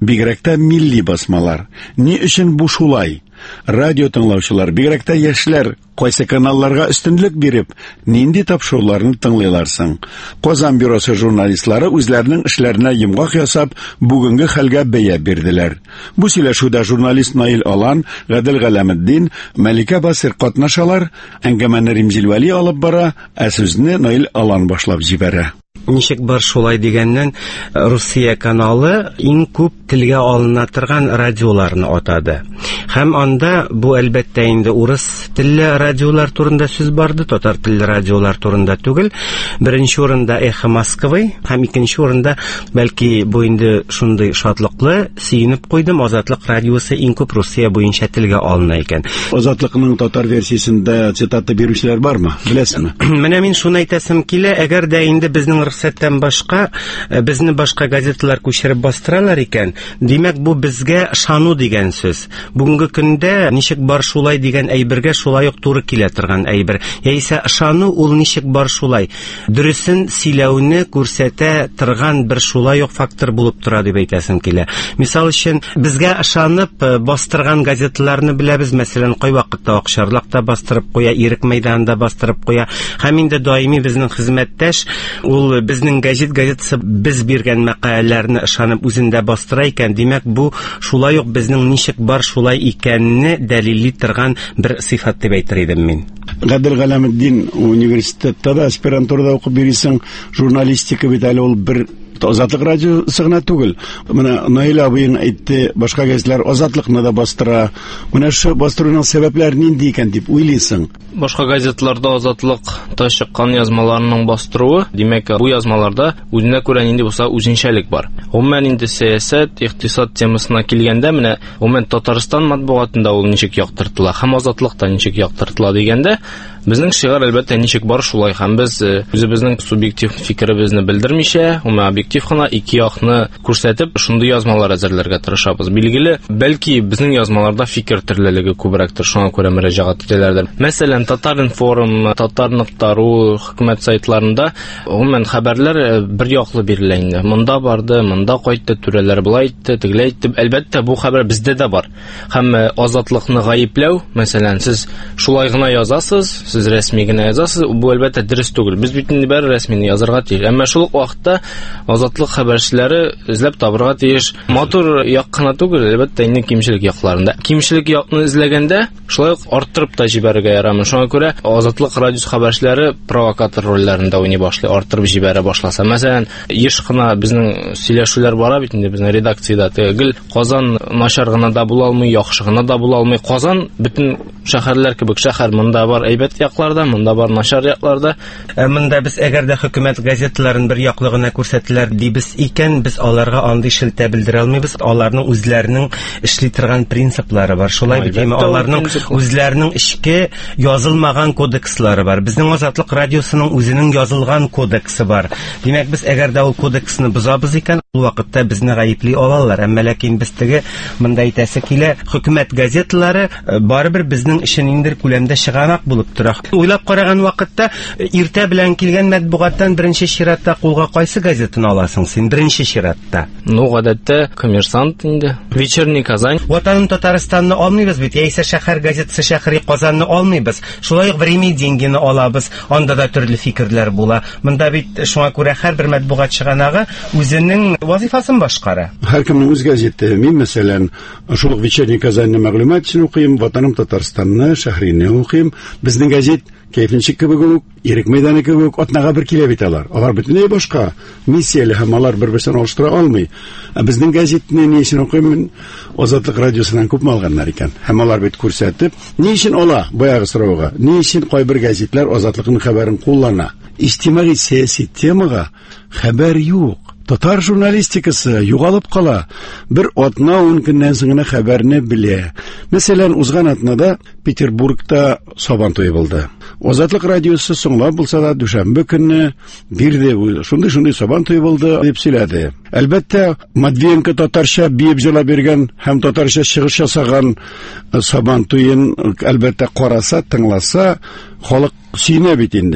бигрәк тә милли басмалар. Ни өчен бу шулай? Радио тыңлаучылар, бигрәк тә яшьләр, кайсы каналларга өстенлек биреп, нинди тапшыруларны тыңлыйларсың? Казан бюросы журналистлары үзләренең эшләренә йомгак ясап, бүгенге хәлгә бәя бирделәр. Бу сөйләшүдә журналист Наил Алан, Гадел Галәметдин, Мәликә Басир катнашалар. Әңгәмәне Римзил Вәли алып бара, ә сүзне Наил Алан башлап җибәрә. Ничек бар шулай дигәннән, Русия каналы иң күп телгә алына торган радиоларны атады. Һәм анда бу әлбәттә инде урыс телле радиолар турында сүз барды, татар телле радиолар турында түгел. Беренче урында Эхо Москвы, һәм икенче урында, бәлки бу инде шундый шатлыклы, сөенеп куйдым, Азатлык радиосы иң күп Русия буенча телгә алына икән. Азатлыкның татар версиясендә цитата бирүчеләр бармы? Беләсезме? Менә мин шуны әйтәсем килә, әгәр дә инде безнең рөхсәттән башка, безне башка газеталар күчереп бастыралар икән, димәк бу безгә ышану дигән сүз. Бүгенге көндә ничек бар шулай дигән әйбергә шулай ук туры килә торган әйбер. Яисә ышану ул ничек бар шулай. Дөресен сөйләүне күрсәтә торган бер шулай ук фактор булып тора дип әйтәсем килә. Мисал өчен, безгә ышанып бастырган газеталарны беләбез, мәсәлән, кай вакытта Акчарлакта бастырып куя, Ирек мәйданында бастырып куя. Һәм инде даими безнең хезмәттәш ул безнең газетасы без биргән мәкаләләрне ышанып үзендә бастыра икән. Димәк, бу шулай ук безнең ничек бар шулай икәнне дәлилли торган бер сыйфат дип әйтер идем мин. Гадел Галәметдин университетта да аспирантурада укып йөрисең, журналистика бит әле ул бер Азатлык радиосы гына түгел. Менә Наил абыйың әйтте, башка газеталар Азатлыкны да бастыра. Менә шу бастыруның сәбәпләре нинди икән дип уйлыйсың? Башка газеталарда Азатлыкта чыккан язмаларның бастыруы, димәк, бу язмаларда үзенә күрә нинди булса үзенчәлек бар. Гомумән инде сәясәт, икътисад темасына килгәндә, менә гомумән Татарстан матбугатында ул ничек яктыртыла, һәм Азатлыкта ничек яктыртыла дигәндә, безнең шигырь әлбәттә ничек бар шулай, һәм без үзебезнең субъектив фикеребезне белдермичә, гомумән объектив гына ике якны күрсәтеп, шундый язмалар әзерләргә тырышабыз. Билгеле, бәлки безнең язмаларда фикер төрлелеге күбрәктер, шуңа күрә мөрәҗәгать итәләрдер. Мәсәлән, Татар-информ, Татар.ру хөкүмәт сайтларында гомумән хәбәрләр бер яклы бирелә инде. Монда барды, монда кайтты, түрәләр булай итте, тегеләй итте. Әлбәттә, бу хәбәр бездә дә бар. Һәм азатлыкны гаепләү, мәсәлән, сез шулай гына язасыз, сез рәсми генә язасыз, бу әлбәттә дөрес түгел. Без бит инде бер рәсмине язарга тиеш. Әмма шул ук вакытта Азатлык хәбәрчеләре эзләп табырга тиеш. Матур як кына түгел, әлбәттә инде кимчелек якларында. Кимчелек якны эзләгәндә, шулай ук арттырып та җибәрергә ярамый. Шуңа күрә Азатлык радиосы хәбәрчеләре провокатор рольләрендә уйный башлый, арттырып җибәрә башласа. Мәсәлән, еш кына безнең сөйләшүләр бара бит инде безнең редакциядә. Тегел Казан начар гына да була алмый, яхшы гына да була алмый. Казан бөтен шәһәрләр кебек шәһәр, монда бар әйбәт якларда, монда бар начар якларда. Монда без әгәр дә хөкүмәт газеталарын бер яклыгына күрсәтеләр дибез икән, без аларга андый шелтә белдерә алмыйбыз. Аларның үзләренең эшли торган принциплары бар. Шулай бит, аларның үзләренең эчке язылмаган кодекслары бар. Безнең Азатлык радиосының үзенең язылган кодексы бар. Димәк, без әгәр дә ул кодексны бозабыз икән, ул вакытта безне гаепли алалар. Әмма ләкин без теге монда әйтәсе килә, хөкүмәт газеталары барыбер безнең эшен индер күләмдә чыганак булып тора. Уйлап караган вакытта иртә белән килгән матбугаттан беренче чиратта кулга кайсы газетаны аласың син беренче чиратта? Ну, гадәттә Коммерсант инде, Вечерний Казань. Ватаным Татарстанны алмыйбыз бит, яисә шәһәр газетасы Шәһри Казанны алмыйбыз. Шулай ук Время деньгины алабыз. Анда да төрле фикерләр була. Монда бит шуңа күрә һәрбер матбугат чыганагы үзенең вазифасын башкара. Һәркемнең үз газеты. Мин мәсәлән, шул Вечерний Казаньны мәгълүмат өчен укыйм, Ватаным Татарстанны, Шәһрине укыйм. Безнең газет Кәйфенчек кебек үк, Ирек мәйданы кебек атнага бер килә бит алар. Алар бөтенләй башка, миссияле һәм алар бер-берсен алыштыра алмый. Безнең газетны ни өчен укыйм? Азатлык радиосыннан күп алганнар икән. Һәм алар бит күрсәтеп, ни өчен ала баягы сорауга? Ни өчен кайбер газетлар Азатлыкның хәбәрен куллана? Иҗтимагый сәяси темага хәбәр юк. Татар журналистикасы югалып кала. Бер атна 10 көннән соң гына хәбәрне белә. Мәсәлән, узган атнада Петербургта Сабан туе булды. Азатлык радиосы соңлап булса да дүшәмбе көнне бирде. Шундый Сабан туе булды дип сөйләде. Әлбәттә, Матвиенко татарча биеп җырлап биргән һәм татарча чыгыш ясаган Сабан туен әлбәттә караса, тыңласа, халык сөенә бит инде.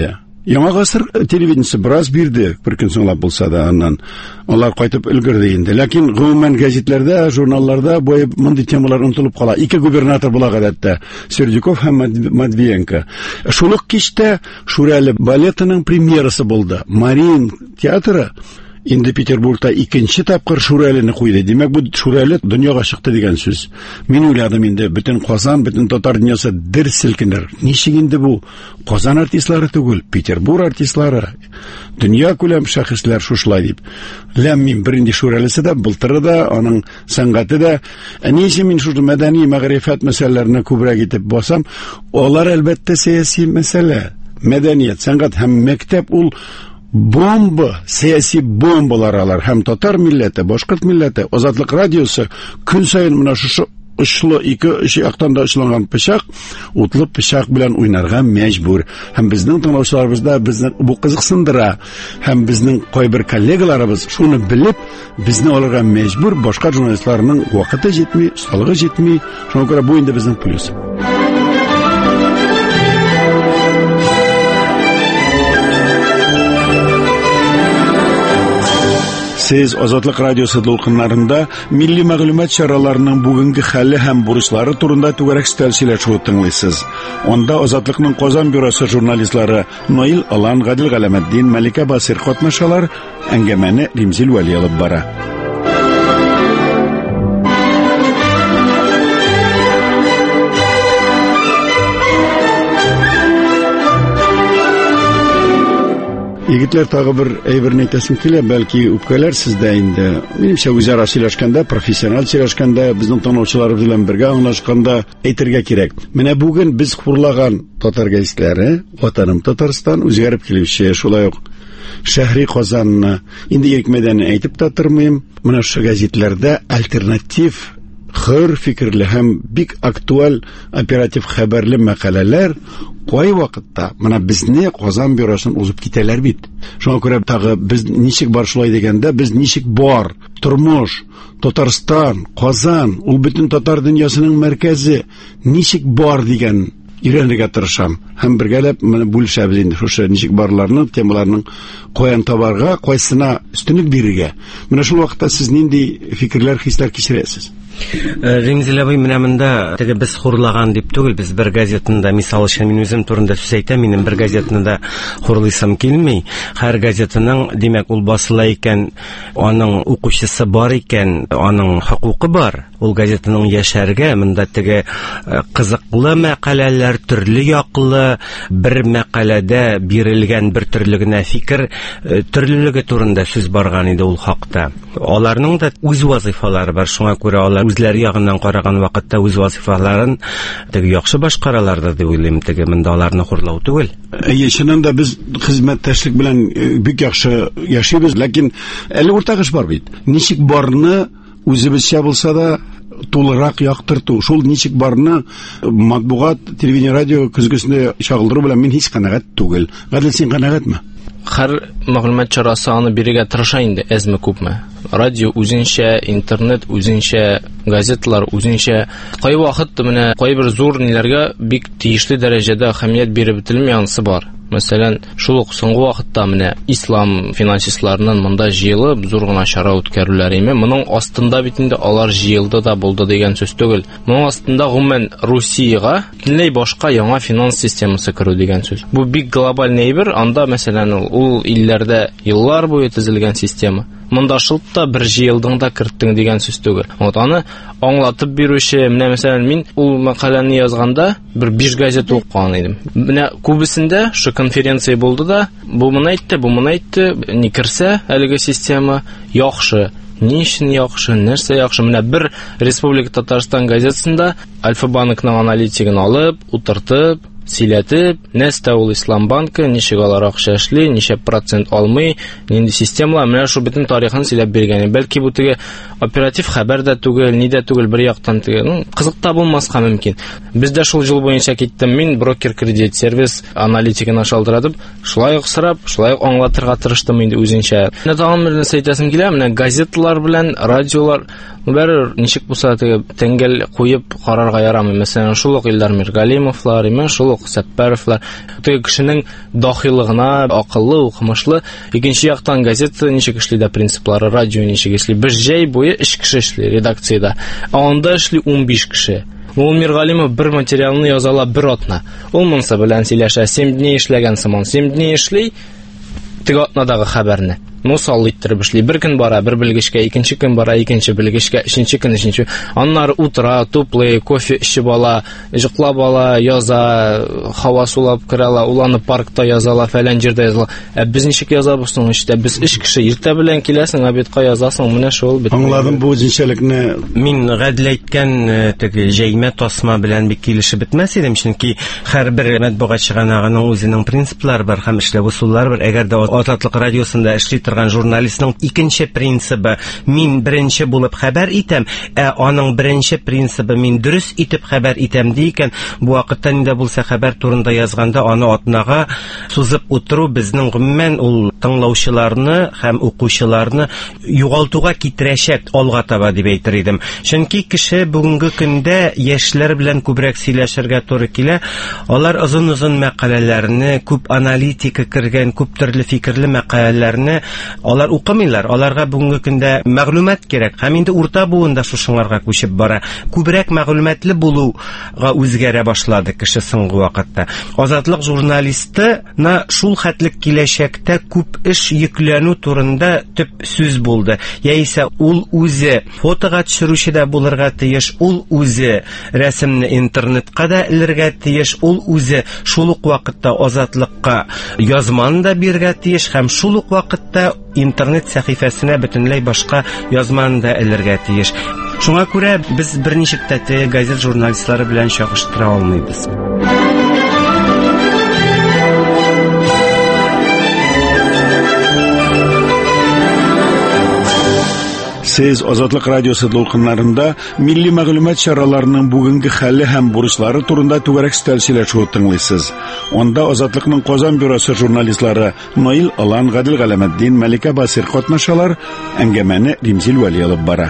Яңа гасыр телевидениесе бераз бирде, бер көн соңлап булса да, аннан алар кайтып өлгерде инде. Ләкин гомумән гәзитләрдә, журналларда бу мондый темалар онытылып кала. Ике губернатор була гадәттә, Сердюков һәм Матвиенко. Шулык кичтә Шүрәле балетының премьерасы булды. Марин театры инде Петербургта икенче тапкыр Шүрәлене куйды. Димәк, бу Шүрәле дөньяга чыкты дигән сүз. Мин уйладым инде, бөтен Казан, бөтен татар дөньясы дер селкенер. Ничек инде бу? Казан артистлары түгел, Петербург артистлары, дөнья күләм шәхесләр шушлай дип. Ләммин беренче Шүрәлесе дә, былтыры да, аның сәнгате дә. Ничек мин шушы мәдәни мәгърифәт мәсьәләләренә күбрәк итеп басам, алар әлбәттә сәяси мәсьәлә, мәдәният, сәнгать һәм мәктәп ул бомба, сәяси бомбалар алар, һәм татар милләте, башкорт милләте, Азатлык радиосы күн сайын менә шушы очлы ике яктан да очланган пычак, утлы пычак белән уйнарга мәҗбүр. Һәм безнең тыңлаучыларыбызда безне бу кызыксындыра. Һәм безнең кайбер коллегаларыбыз шуны белеп, безне алырга мәҗбүр, башка журналистларның вакыты җитми, салыгы җитми. Шуңа күрә бу инде безнең плюс. Сез Азатлык радиосы дулкыннарында милли мәгълүмат чараларының бүгенге хәле һәм бурычлары турында түгәрәк сөйләшү тыңлыйсыз. Онда Азатлыкның Казан бюросы журналистлары Наил Алан, Гадил Галәмәддин, Мәликә Басир катнашалар, әңгәмәне Римзил Вәли алып бара. Егетләр, тагы бер әйберне әйтәсем килә, бәлки үпкәләр сездә инде. Минемчә, үзара сөйләшкәндә, профессиональ сөйләшкәндә, безнең тыңлаучыларыбыз белән бергә аңлашканда әйтергә кирәк. Менә бүген без хурлаган татар гәзитләре, Ватаным Татарстан, үзгәреп килүче, шулай ук Шәһри Казанны инде икмәдән әйтеп тә тормыйм. Менә шу гәзитләрдә альтернатив, хөр фикерле һәм бик актуаль оператив хәбәрле мәкаләләр кай вакытта менә безне Казан бюросын узып китәләр бит. Шуңа күрә тагы без ничек бар шулай дигәндә, без ничек бар, тормыш, Татарстан, Казан, ул бөтен татар дөньясының мәркәзе, ничек бар дигән өйрәнергә тырышам. Һәм бергәләп менә бүлешәбез инде шушы ничек барларның, темаларның каян табарга, кайсына өстенлек бирергә. Менә шул вакытта сез нинди фикерләр, хисләр кичерәсез? Римзил абый, менә монда теге без хурлаган дип түгел, без бер газетында, мисал өчен мин үзем турында сүз әйтәм, минем бер газетында хурлыйсым килми. Һәр газетаның, димәк, ул басыла икән, аның укучысы бар икән, аның хокукы бар. Ул газетаның яшәргә, монда теге кызыклы мәкаләләр, төрле яклы, бер мәкаләдә бирелгән бер төрле генә фикер, төрлелеге турында сүз барган иде ул хакта. Аларның да үз вазифалары бар, шуңа күрә алар үзләре ягыннан караган вакытта үз вазифаларын теге яхшы башкаралар дип уйлыйм, теге монда аларны хурлау түгел. Чыннан да без хезмәттәшлек белән бик яхшы яшибез, ләкин әле уртак эш бар бит. Ничек барны үзебезчә булса да тулырак яктырту, шул ничек барны матбугат, телевидение, радио көзгесендә чагылдыру белән мин һич канәгать түгел. Гадел, син канәгатьме? Һәр мәгълүмат чарасы аны бирергә тырыша инде, әзме күпме. Радио үзенчә, интернет үзенчә, газеталар үзенчә. Кай вакыт менә кайбер зур ниләргә бик тиешле дәрәҗәдә әһәмият биреп бетелмәянсы бар. Мәсәлән, шул ук соңгы вакытта менә ислам финансистларының монда җыелып зур гына чара үткәрүләре име. Моның астында бит инде алар җыелды да булды дигән сүз түгел. Моның астында гомумән Русиягә бөтенләй башка яңа финанс системасы керү дигән сүз. Бу бик глобаль әйбер. Анда мәсәлән ул илләрдә еллар буе төзелгән система. Монда шылтта бер җыелдың да керттең дигән сүз түгел. Вот аны аңлатып бирүче, менә мәсәлән мин ул мәкаләне язганда бер 5 газета укыган идем. Менә күбесендә шу конференция булды да, бу моны әйтте, ни керсә әлеге система яхшы. Ни өчен яхшы, нәрсә яхшы? Менә бер Республика Татарстан газетасында Альфа-банкның аналитигын алып, утыртып, сөйләтеп, нәрсә ул Ислам банкы, ничек алар акча эшли, ничә процент алмый, нинди системалар, менә шу бөтен тарихын сөйләп биргән. Бәлки бу теге оператив хәбәр дә түгел, ни дә түгел, бер яктан теге, кызык та булмаска мөмкин. Бездә шул ел буенча киттем мин брокер кредит сервис аналитигын ашалдыратып, шулай ук сырап, шулай ук аңлатырга тырыштым инде үзенчә. Менә тагын бер нәрсә әйтәсем килә, менә газеталар белән радиолар бер ничек булса теге тәңгәл куеп карарга ярамый. Мәсәлән, шул ук Илдар Миргалимовлар, шул Фарук Сәппәровлар. Теге кешенең дахилыгына, акыллы, укымышлы. Икенче яктан газета ничек эшли дә принциплары, радио ничек эшли. Без җәй буе 3 кеше эшли редакциядә. Анда эшли 15 кеше. Ул Миргалимов бер материалны язала бер атна. Ул монсы белән сөйләшә, 7 дней эшләгән сыман, 7 дней эшли, теге атнадагы хәбәрне. Мусал иттереп эшли. Бер көн бара, бер белгечкә, икенче көн бара, икенче белгечкә, өченче көн өченче. Аннары утыра, туплый, кофе эчеп ала, җыклап ала, яза, һава сулап керәла, уланы паркта язала, фәлән җирдә язала. Без ничек язабыз соң иштә? Без 3 кеше иртә белән киләсең, обедка язасың, менә шул бит. Аңладым бу җинчәлекне. Мин гадел әйткән теге җәймә тасма белән бик килешеп бетмәс идем, чөнки һәрбер матбугат чыганагының үзенең принциплары бар һәм эшләү усуллары бар. Әгәр дә Азатлык радиосында эшли журналистның икенче принцибы мин беренче булып хәбәр итәм, аның беренче принцибы мин дөрес итеп хәбәр итәм дигән, бу вакытта нидә булса хәбәр турында язганда аны атнага сузып утыру безнең гомумән ул тыңлаучыларны һәм укучыларны югалтуга китерәчәк алга таба дип әйтер идем. Чөнки кеше бүгенге көндә яшьләр белән күбрәк сөйләшергә туры килә. Алар озын-озын мәкаләләрне, күп аналитика кергән, күп төрле фикерле мәкаләләрне алар укымыйлар. Аларга бүгенге көндә мәгълүмат кирәк. Һәм инде урта буында шушыңларга күчеп бара. Күбрәк мәгълүматлы булуга үзгәрә башлады кеше соңгы вакытта. Азатлык журналистына шул хәтлек киләчәктә күп эш йөкләнү турында төп сүз булды. Яисә ул үзе фотога төшерүче дә булырга тиеш, ул үзе рәсемне интернетка да илергә тиеш, ул үзе шул ук вакытта азатлыкка язманы да бирергә тиеш һәм шул ук вакытта интернет сәхифәсенә бөтенләй башка язманы да илергә тиеш. Шуңа күрә без берничек тә газет журналистлары белән чагыштыра алмыйбыз. Сез Азатлык радиосы дулкыннарында милли мәгълүмат чараларының бүгенге хәле һәм бурычлары турында түгәрәк сөйләшү тыңлыйсыз. Онда Азатлыкның Казан бюросы журналистлары Наил Алан, Гадел Галәмәддин, Мәликә Басир катнашалар, әңгәмәне Римзил Вәли алып бара.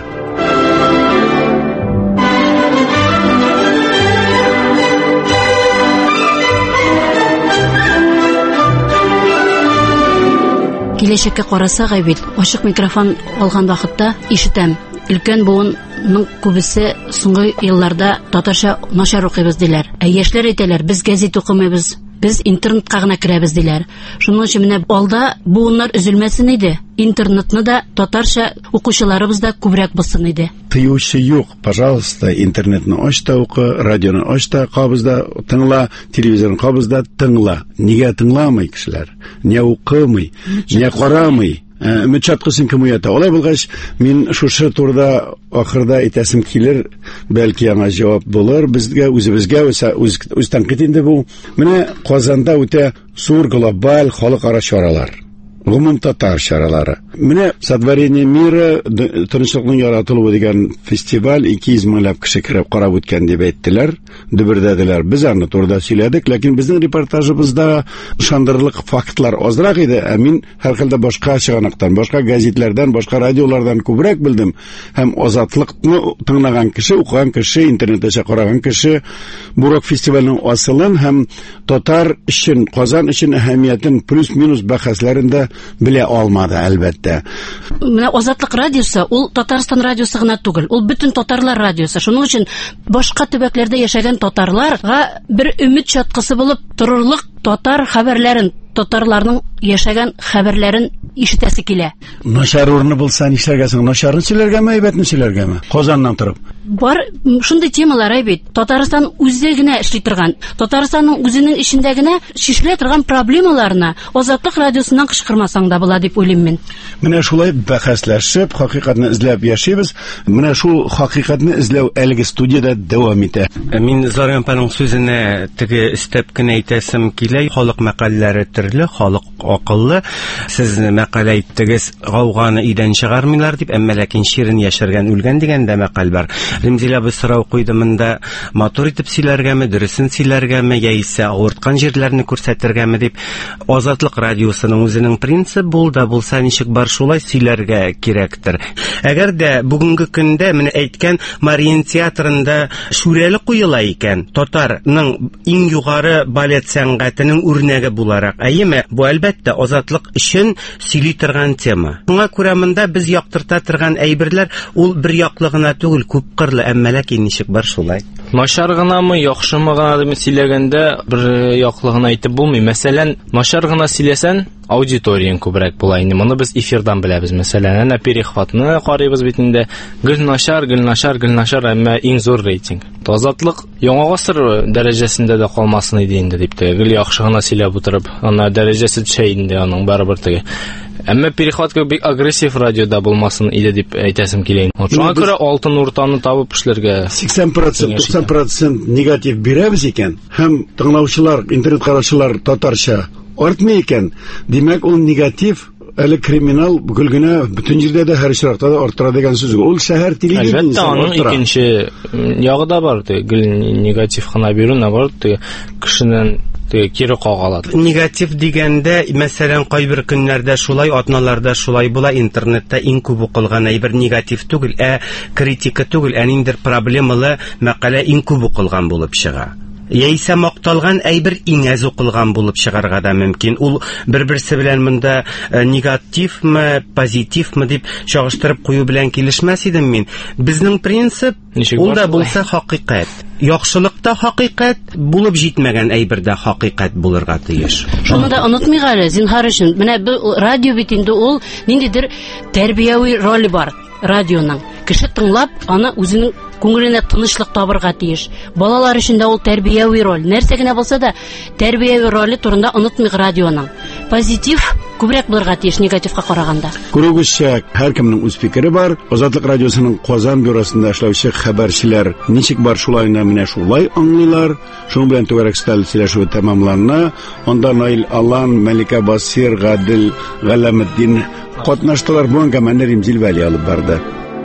Киләчәккә карасак бит, ачык микрофон алган вакытта ишетәм. Өлкән буынның күбесе соңгы елларда татарча начар укыйбыз диләр. Яшьләр әйтәләр, без газет укымыйбыз, без интернетка гына керәбез диләр. Шуның өчен менә алда буыннар өзелмәсен иде. Интернетны да татарча укучыларыбыз да күбрәк булсын иде. Тыючы юк, пожалуйста, интернетны ач та укы, радионы ач та кабыз да тыңла, телевизорны кабыз да тыңла. Нигә тыңламый кешеләр? Не укымый, не карамый. Мөчаткысын кем уята. Алай булгач, мин шушы турда ахырда әйтәсем килер, бәлки аңа җавап булыр. Безгә үзебезгә үз тәнкыйть инде бу. Менә Казанда үтә зур глобаль халыкара чаралар. Гомум татар чаралары. Менә Сотворение мира, тынычлыкның яратылуы дигән фестиваль 200 меңләп кеше кереп карап үткән дип әйттеләр. Дөбердәделәр. Без аны турда сөйләдек, ләкин безнең репортажыбызда ышандырырлык фактлар азрак иде. Мин һәрхәлдә башка чыганактан, башка газетләрдән, башка радиолардан күбрәк белдем. Һәм Азатлыкны тыңлаган кеше, укыган кеше, интернетта караган кеше бу рок фестивальнең асылын һәм татар өчен, Казан өчен әһәмиятен плюс-минус бәхәсләрендә белә алмады, әлбәттә. Менә Азатлык радиосы, ул Татарстан радиосы гына түгел, ул бөтен татарлар радиосы. Шуның өчен башка төбәкләрдә яшәгән татарларга бер өмет чаткысы булып торырлык татар хәбәрләрен, татарларның яшәгән хәбәрләрен ишетәсе килә. Начар урыны булса нишләргә соң? Начарын сөйләргәме, әйбәтне сөйләргәме? Казаннан торып. Бар шундый темалар бит. Татарстан үзе генә эшли торган, Татарстанның үзенең ичендә генә шишлә торган проблемаларны Азатлык радиосыннан кычкырмасаң да була дип уйлыйм мин. Менә шулай бәхәсләшеп, хакыйкатьне эзләп яшибез. Менә шул хакыйкатьне эзләү әлеге студиядә дәвам итә. Мин Зарянпаның сүзенә теге истәп кенә әйтәсем килә. бездә халык мәкаләләре төрле, халык акыллы. Сез мәкалә иттегез, гауганы идән чыгармыйлар дип, әмма ләкин ширин яшәргән үлгән дигәндә мәкаль бар. Римзилә бу сорау куйды монда, матур итеп сөйләргәме, дөресен сөйләргәме, яисә авырткан җирләрне күрсәтергәме дип. Азатлык радиосының үзенең принципы булда булса ничек бар шулай сөйләргә кирәктер. Әгәр дә бүгенге көндә менә әйткән Мариин театрында шүрәле куела икән, татарның иң югары балет сәнгатенең үрнәге буларак. Әйеме, бу әлбәттә азатлык өчен сөйли торган тема. Шуңа күрә монда без яктырта торган әйберләр ул бер яклы гына түгел, күп кырлы, әмма ләкин ничек бар шулай. Начар гынамы, яхшымы гына дип сөйләгәндә бер яклыгын әйтеп булмый. Мәсәлән, начар гына сөйләсәң, аудиторияң күбрәк була инде. Моны без эфирдан беләбез. Мәсәлән, әнә перехватны карыйбыз бит инде. Гөл начар, әмма иң зур рейтинг. Азатлык яңа гасыр дәрәҗәсендә дә калмасын иде инде дип тә. Гөл яхшы гына сөйләп утырып, ана дәрәҗәсе төшә инде аның барыбер теге. Әмма перехватка бик агрессив радиода булмасын иде дип әйтәсем килә. Шуңа күрә алтын уртаны табып эшләргә 80% негатив бирәбез икән, һәм тыңлаучылар, интернет караучылар татарча артмый икән. Димәк, ул негатив әле криминал гөлгенә бөтен җирдә дә һәр чиратта да арттыра дигән сүз. Ул шәһәр телевидениесен арттыра. Әлбәттә, аның икенче ягы да бар. Негатив хана бирүне бар, кешенең кире кагалат. Негатив дигәндә, мәсәлән, кайбер көннәрдә шулай, атналарда шулай була, интернетта иң күп укылган әйбер негатив түгел, критика түгел, ниндидер проблемалы мәкалә иң күп укылган булып чыга. Яисә макталган әйбер иң әз укылган булып чыгарга да мөмкин. Ул бер-берсе белән монда негативмы, позитивмы дип чагыштырып кую белән килешмәс идем мин. Безнең принцип ул да булса хакыйкать. Яхшылыкта хакыйкать, булып җитмәгән әйбердә хакыйкать булырга тиеш. Шуны да онытмыйга әле, зинһар өчен. Менә бу радио бит инде ул ниндидер тәрбияви роль бар радионың. Кеше тыңлап, аны үзенең күңеленә тынычлык табырга тиеш. Балалар өчен дә ул тәрбияви роль. Нәрсә генә булса да тәрбияви роле турында онытмыйк радионың. Позитив күбрәк булырга тиеш негативка караганда. Күрүгезчә, һәркемнең үз фикере бар. Азатлык радиосының Казан бюросында эшләүче хәбәрчеләр ничек бар шулай менә шулай аңлыйлар. Шуның белән түгәрәк сөйләшү тәмамлана. Анда Наил Алан, Мәликә Басир, Гадил Галәметдин катнаштылар. Бу әңгәмәне Римзил Вәли алып барды.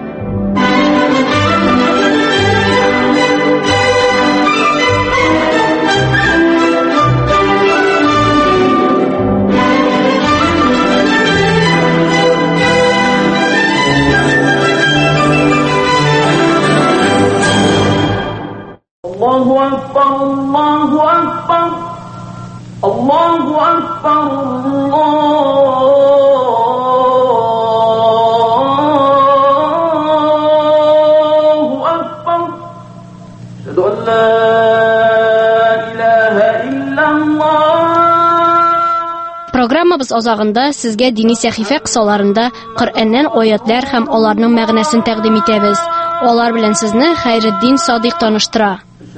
Программабыз азагында сезгә дини сәхифә кысаларында Коръәннән аятлар һәм аларның мәгънәсен тәкъдим итәбез. Алар белән сезне Хәйретдин Садыйк таныштыра.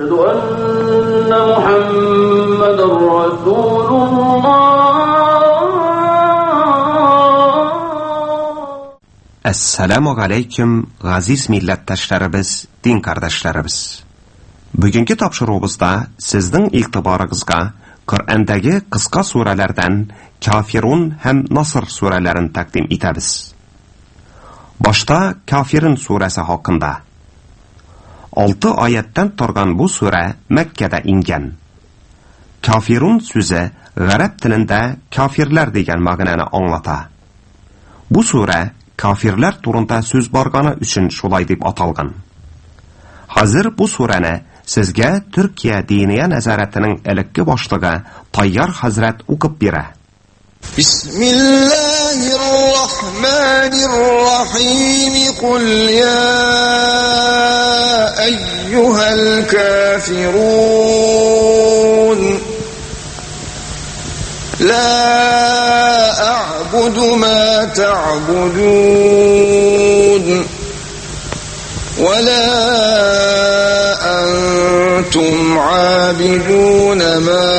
Ассаламу алейкум, газиз милләттәшләребез, дин кардәшләребез. Бүгенге тапшыруыбызда сезнең игътибарыгызга Коръәндәге кыска сүрәләрдән Кафирун һәм Наср сүрәләрен тәкъдим итәбез. Башта Кафирун сүрәсе хакында. 6 аяттан торган бу сүрә Мәккәдә ингән. Кафирун сүзе гарәп телендә кафирлар дигән мәгънәне аңлата. Бу сүрә кафирлар турында сүз барганы өчен шулай дип аталган. Хәзер бу сүрәне сезгә Төркия диния нәзарәтенең элекке башлыгы Тайяр хәзрәт укып бирә. Бисмиллаһир-рахманир-рахим. Кул я أيها الكافرون لا أعبد ما تعبدون ولا أنتم عابدون ما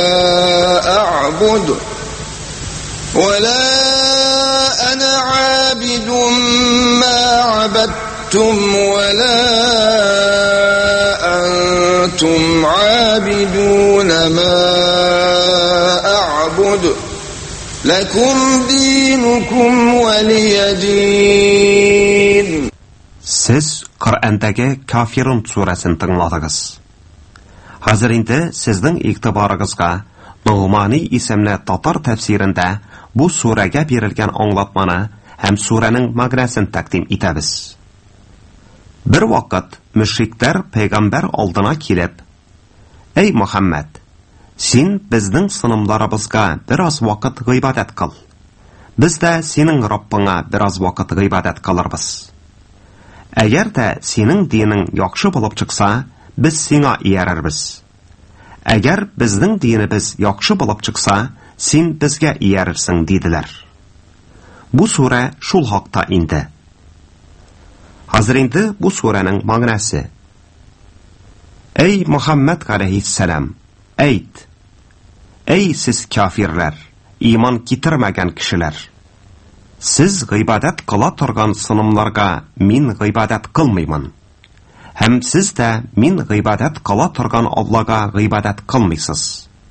أعبد ولا أنا عابد ما عبدتم ولا أنتم عابدون ما لكم دينكم ولي دين. Siz Qur'ondagi Kafirun surasini tingladingiz. Hozir endi sizning e'tiboringizga Nu'mani ismli tatar tafsirida bu suraga berilgan anglatmani ham suraning ma'nosini taqdim etamiz. Bir vaqt mushriklar payg'ambar oldiga kelib, "Ey Muhammad, sen bizning sinimlarimizga biroz vaqt g'ibodat qil. Biz da sening Robbingga biroz vaqt g'ibodat qilamiz. Agarda sening dining yaxshi bo'lib chiqsa, biz senga erarmiz. Agar bizning dinimiz yaxshi bo'lib chiqsa, sen bizga erarsan" dedilar. Bu sura shul haqda indi. Hozir endi bu suraning ma'nosi. Ey Muhammad alayhissalom, ayt: Ey siz kafirlar, iymon keltirmagan kishilar, siz g'ibodat qila turgan sinimlarga men g'ibodat qilmayman. Ham siz da men g'ibodat qila turgan Allohga g'ibodat qilmaysiz.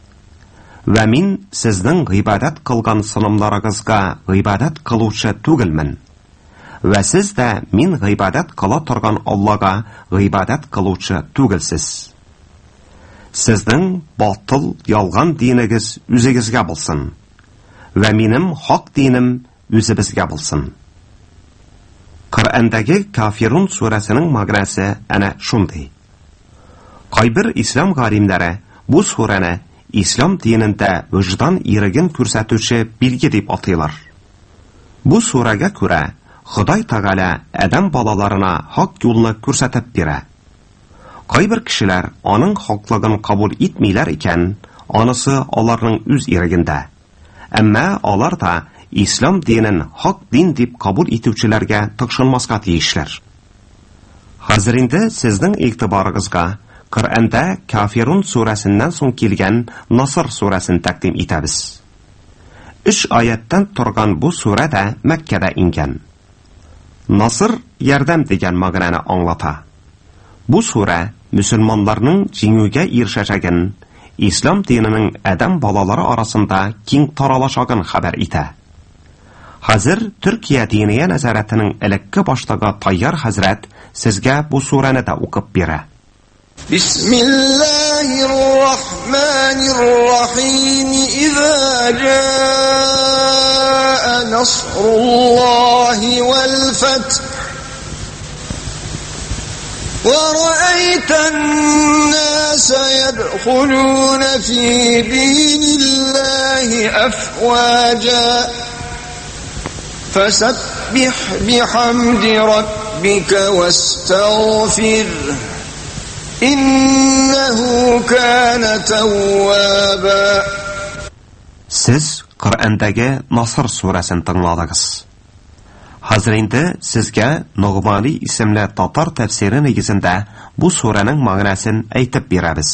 Va men sizning g'ibodat qilgan sinimlaringizga g'ibodat qiluvchi tugilman. Va siz da men g'ibodat qila turgan Allohga g'ibodat qiluvchi tugilsiz. Sizning botil, yolg'on diningiz o'zingizga bo'lsin va mening haq dinim o'zimizga bo'lsin. Qur'ondagi Kafirun surasining ma'nosi ana shunday. Qaybir islom g'olimlari bu surani islom dinida vijdon erigin ko'rsatuvchi belgi deb ataylar. Bu suraga ko'ra Xudoy Taala odam bolalarına haq yo'lni ko'rsatib beradi. Qaybir kishilar onun haqligini qabul etmaylar ekan, onisi ularning o'z eriginda. Ammo ular da islom dinin haq din deb qabul etuvchilarga tiqshinmasga tegishlar. Hozir endi sizning e'tiboringizga Qur'onda Kafirun surasidan so'ng kelgan Nasr surasini taqdim etamiz. 3 oyatdan turgan bu surada Makkada ingan. Nasr yordam degan ma'noni anglatadi. Bu sura musulmonlarning jinguga erishajagin, islom dinining odam bolalari orasida keng taralashagin xabar etadi. Hozir Turkiya diniya nazoratining ilakka boshlig'i Tayyar Hazrat sizga bu surani da o'qib beradi. Bismillahirrahmanirrahim. İza jaa nasrullahi vel fath ورأيت الناس يدخلون في دين الله أفواجا فسبح بحمد ربك واستغفره إنه كان توابا. Siz Qur'ondagi Nasr surasini tingladingiz. Hozir endi sizga Nu'mani ismli tatar tafsiri negizida bu suraning ma'nosini aytib beramiz.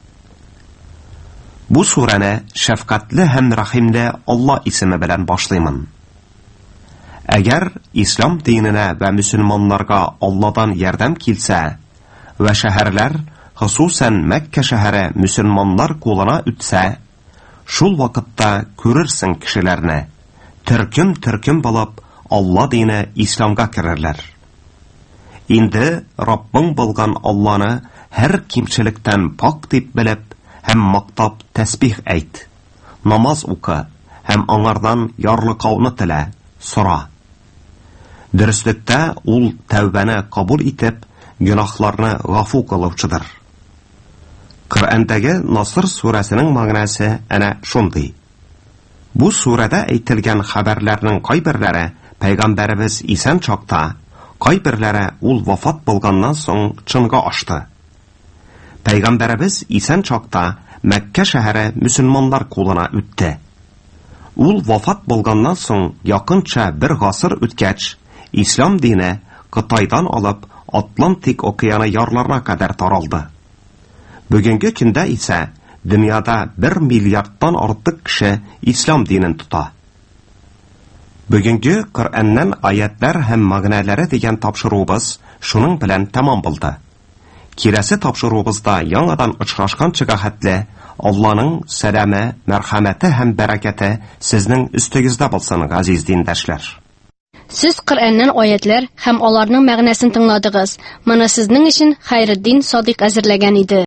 Bu surani shafqatli ham rahimli Alloh ismi bilan boshlayman. Agar islom dinina va musulmonlarga Allohdan yordam kelsa va shaharlar, xususan Makka shahri musulmonlar qo'lina o'tsa, shul vaqtda ko'rarsan kishilarni turkum bo'lib Allah dini islomga kirarlar. Endi Robbing bo'lgan Allohni har kimchilikdan pok deb bilib, ham maqtab tasbih ayt. Namoz o'qi, ham onlardan yorliqovni tila, so'ra. Durustlikda ul tavbani qabul etib, gunohlarni g'afu qiluvchidir. Qur'ondagi Nasr surasining ma'nosi ana shunday. Bu surada aytilgan xabarlarning qaybirlari Peygamberimiz İsan çaqda, qaybirlari ul vafot bo'lgandan so'ng chinga oshdi. Peygamberimiz İsan çaqda Makka shahri musulmonlar qo'lina o'tdi. Ul vafot bo'lgandan so'ng yaqincha bir g'asr o'tgach, islom dini Xitoydan olib Atlantik okeani yorlarına qadar taraldi. Bugungi kunda esa dunyoda 1 milliarddan ortiq kishi islom dinini tutadi. Bugungi Qur'ondan oyatlar ham ma'nolari degan topshiruvimiz shuning bilan tamom bo'ldi. Кирәсе тапшыруыбызда яңадан очрашканчыга хәтле Алланың сәламе, мәрхәмәте һәм бәрәкәте сезнең өстегездә булсын, газиз диндәшләр. Сез Коръәннән аятлар һәм аларның мәгънәсен тыңладыгыз. Моны сезнең өчен Хайретдин Садыйк әзерләгән иде.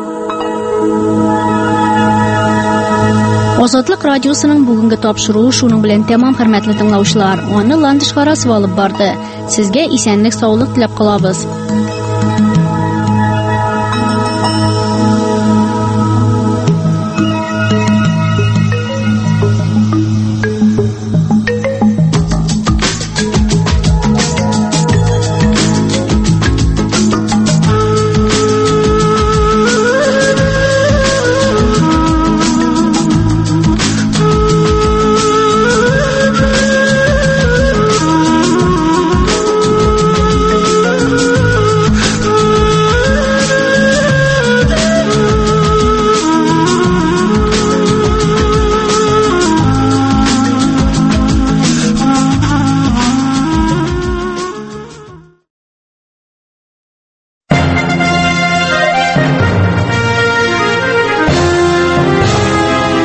Азатлык радиосының бүгенге тапшыруы шуның белән тәмам, хөрмәтле тыңлаучылар. Аны Ландыш Харасов алып барды. Сезгә исәнлек, саулык теләп калабыз.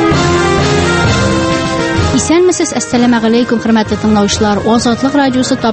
Әссәламу алейкум, хөрмәтле тыңлаучылар. Азатлык радиосы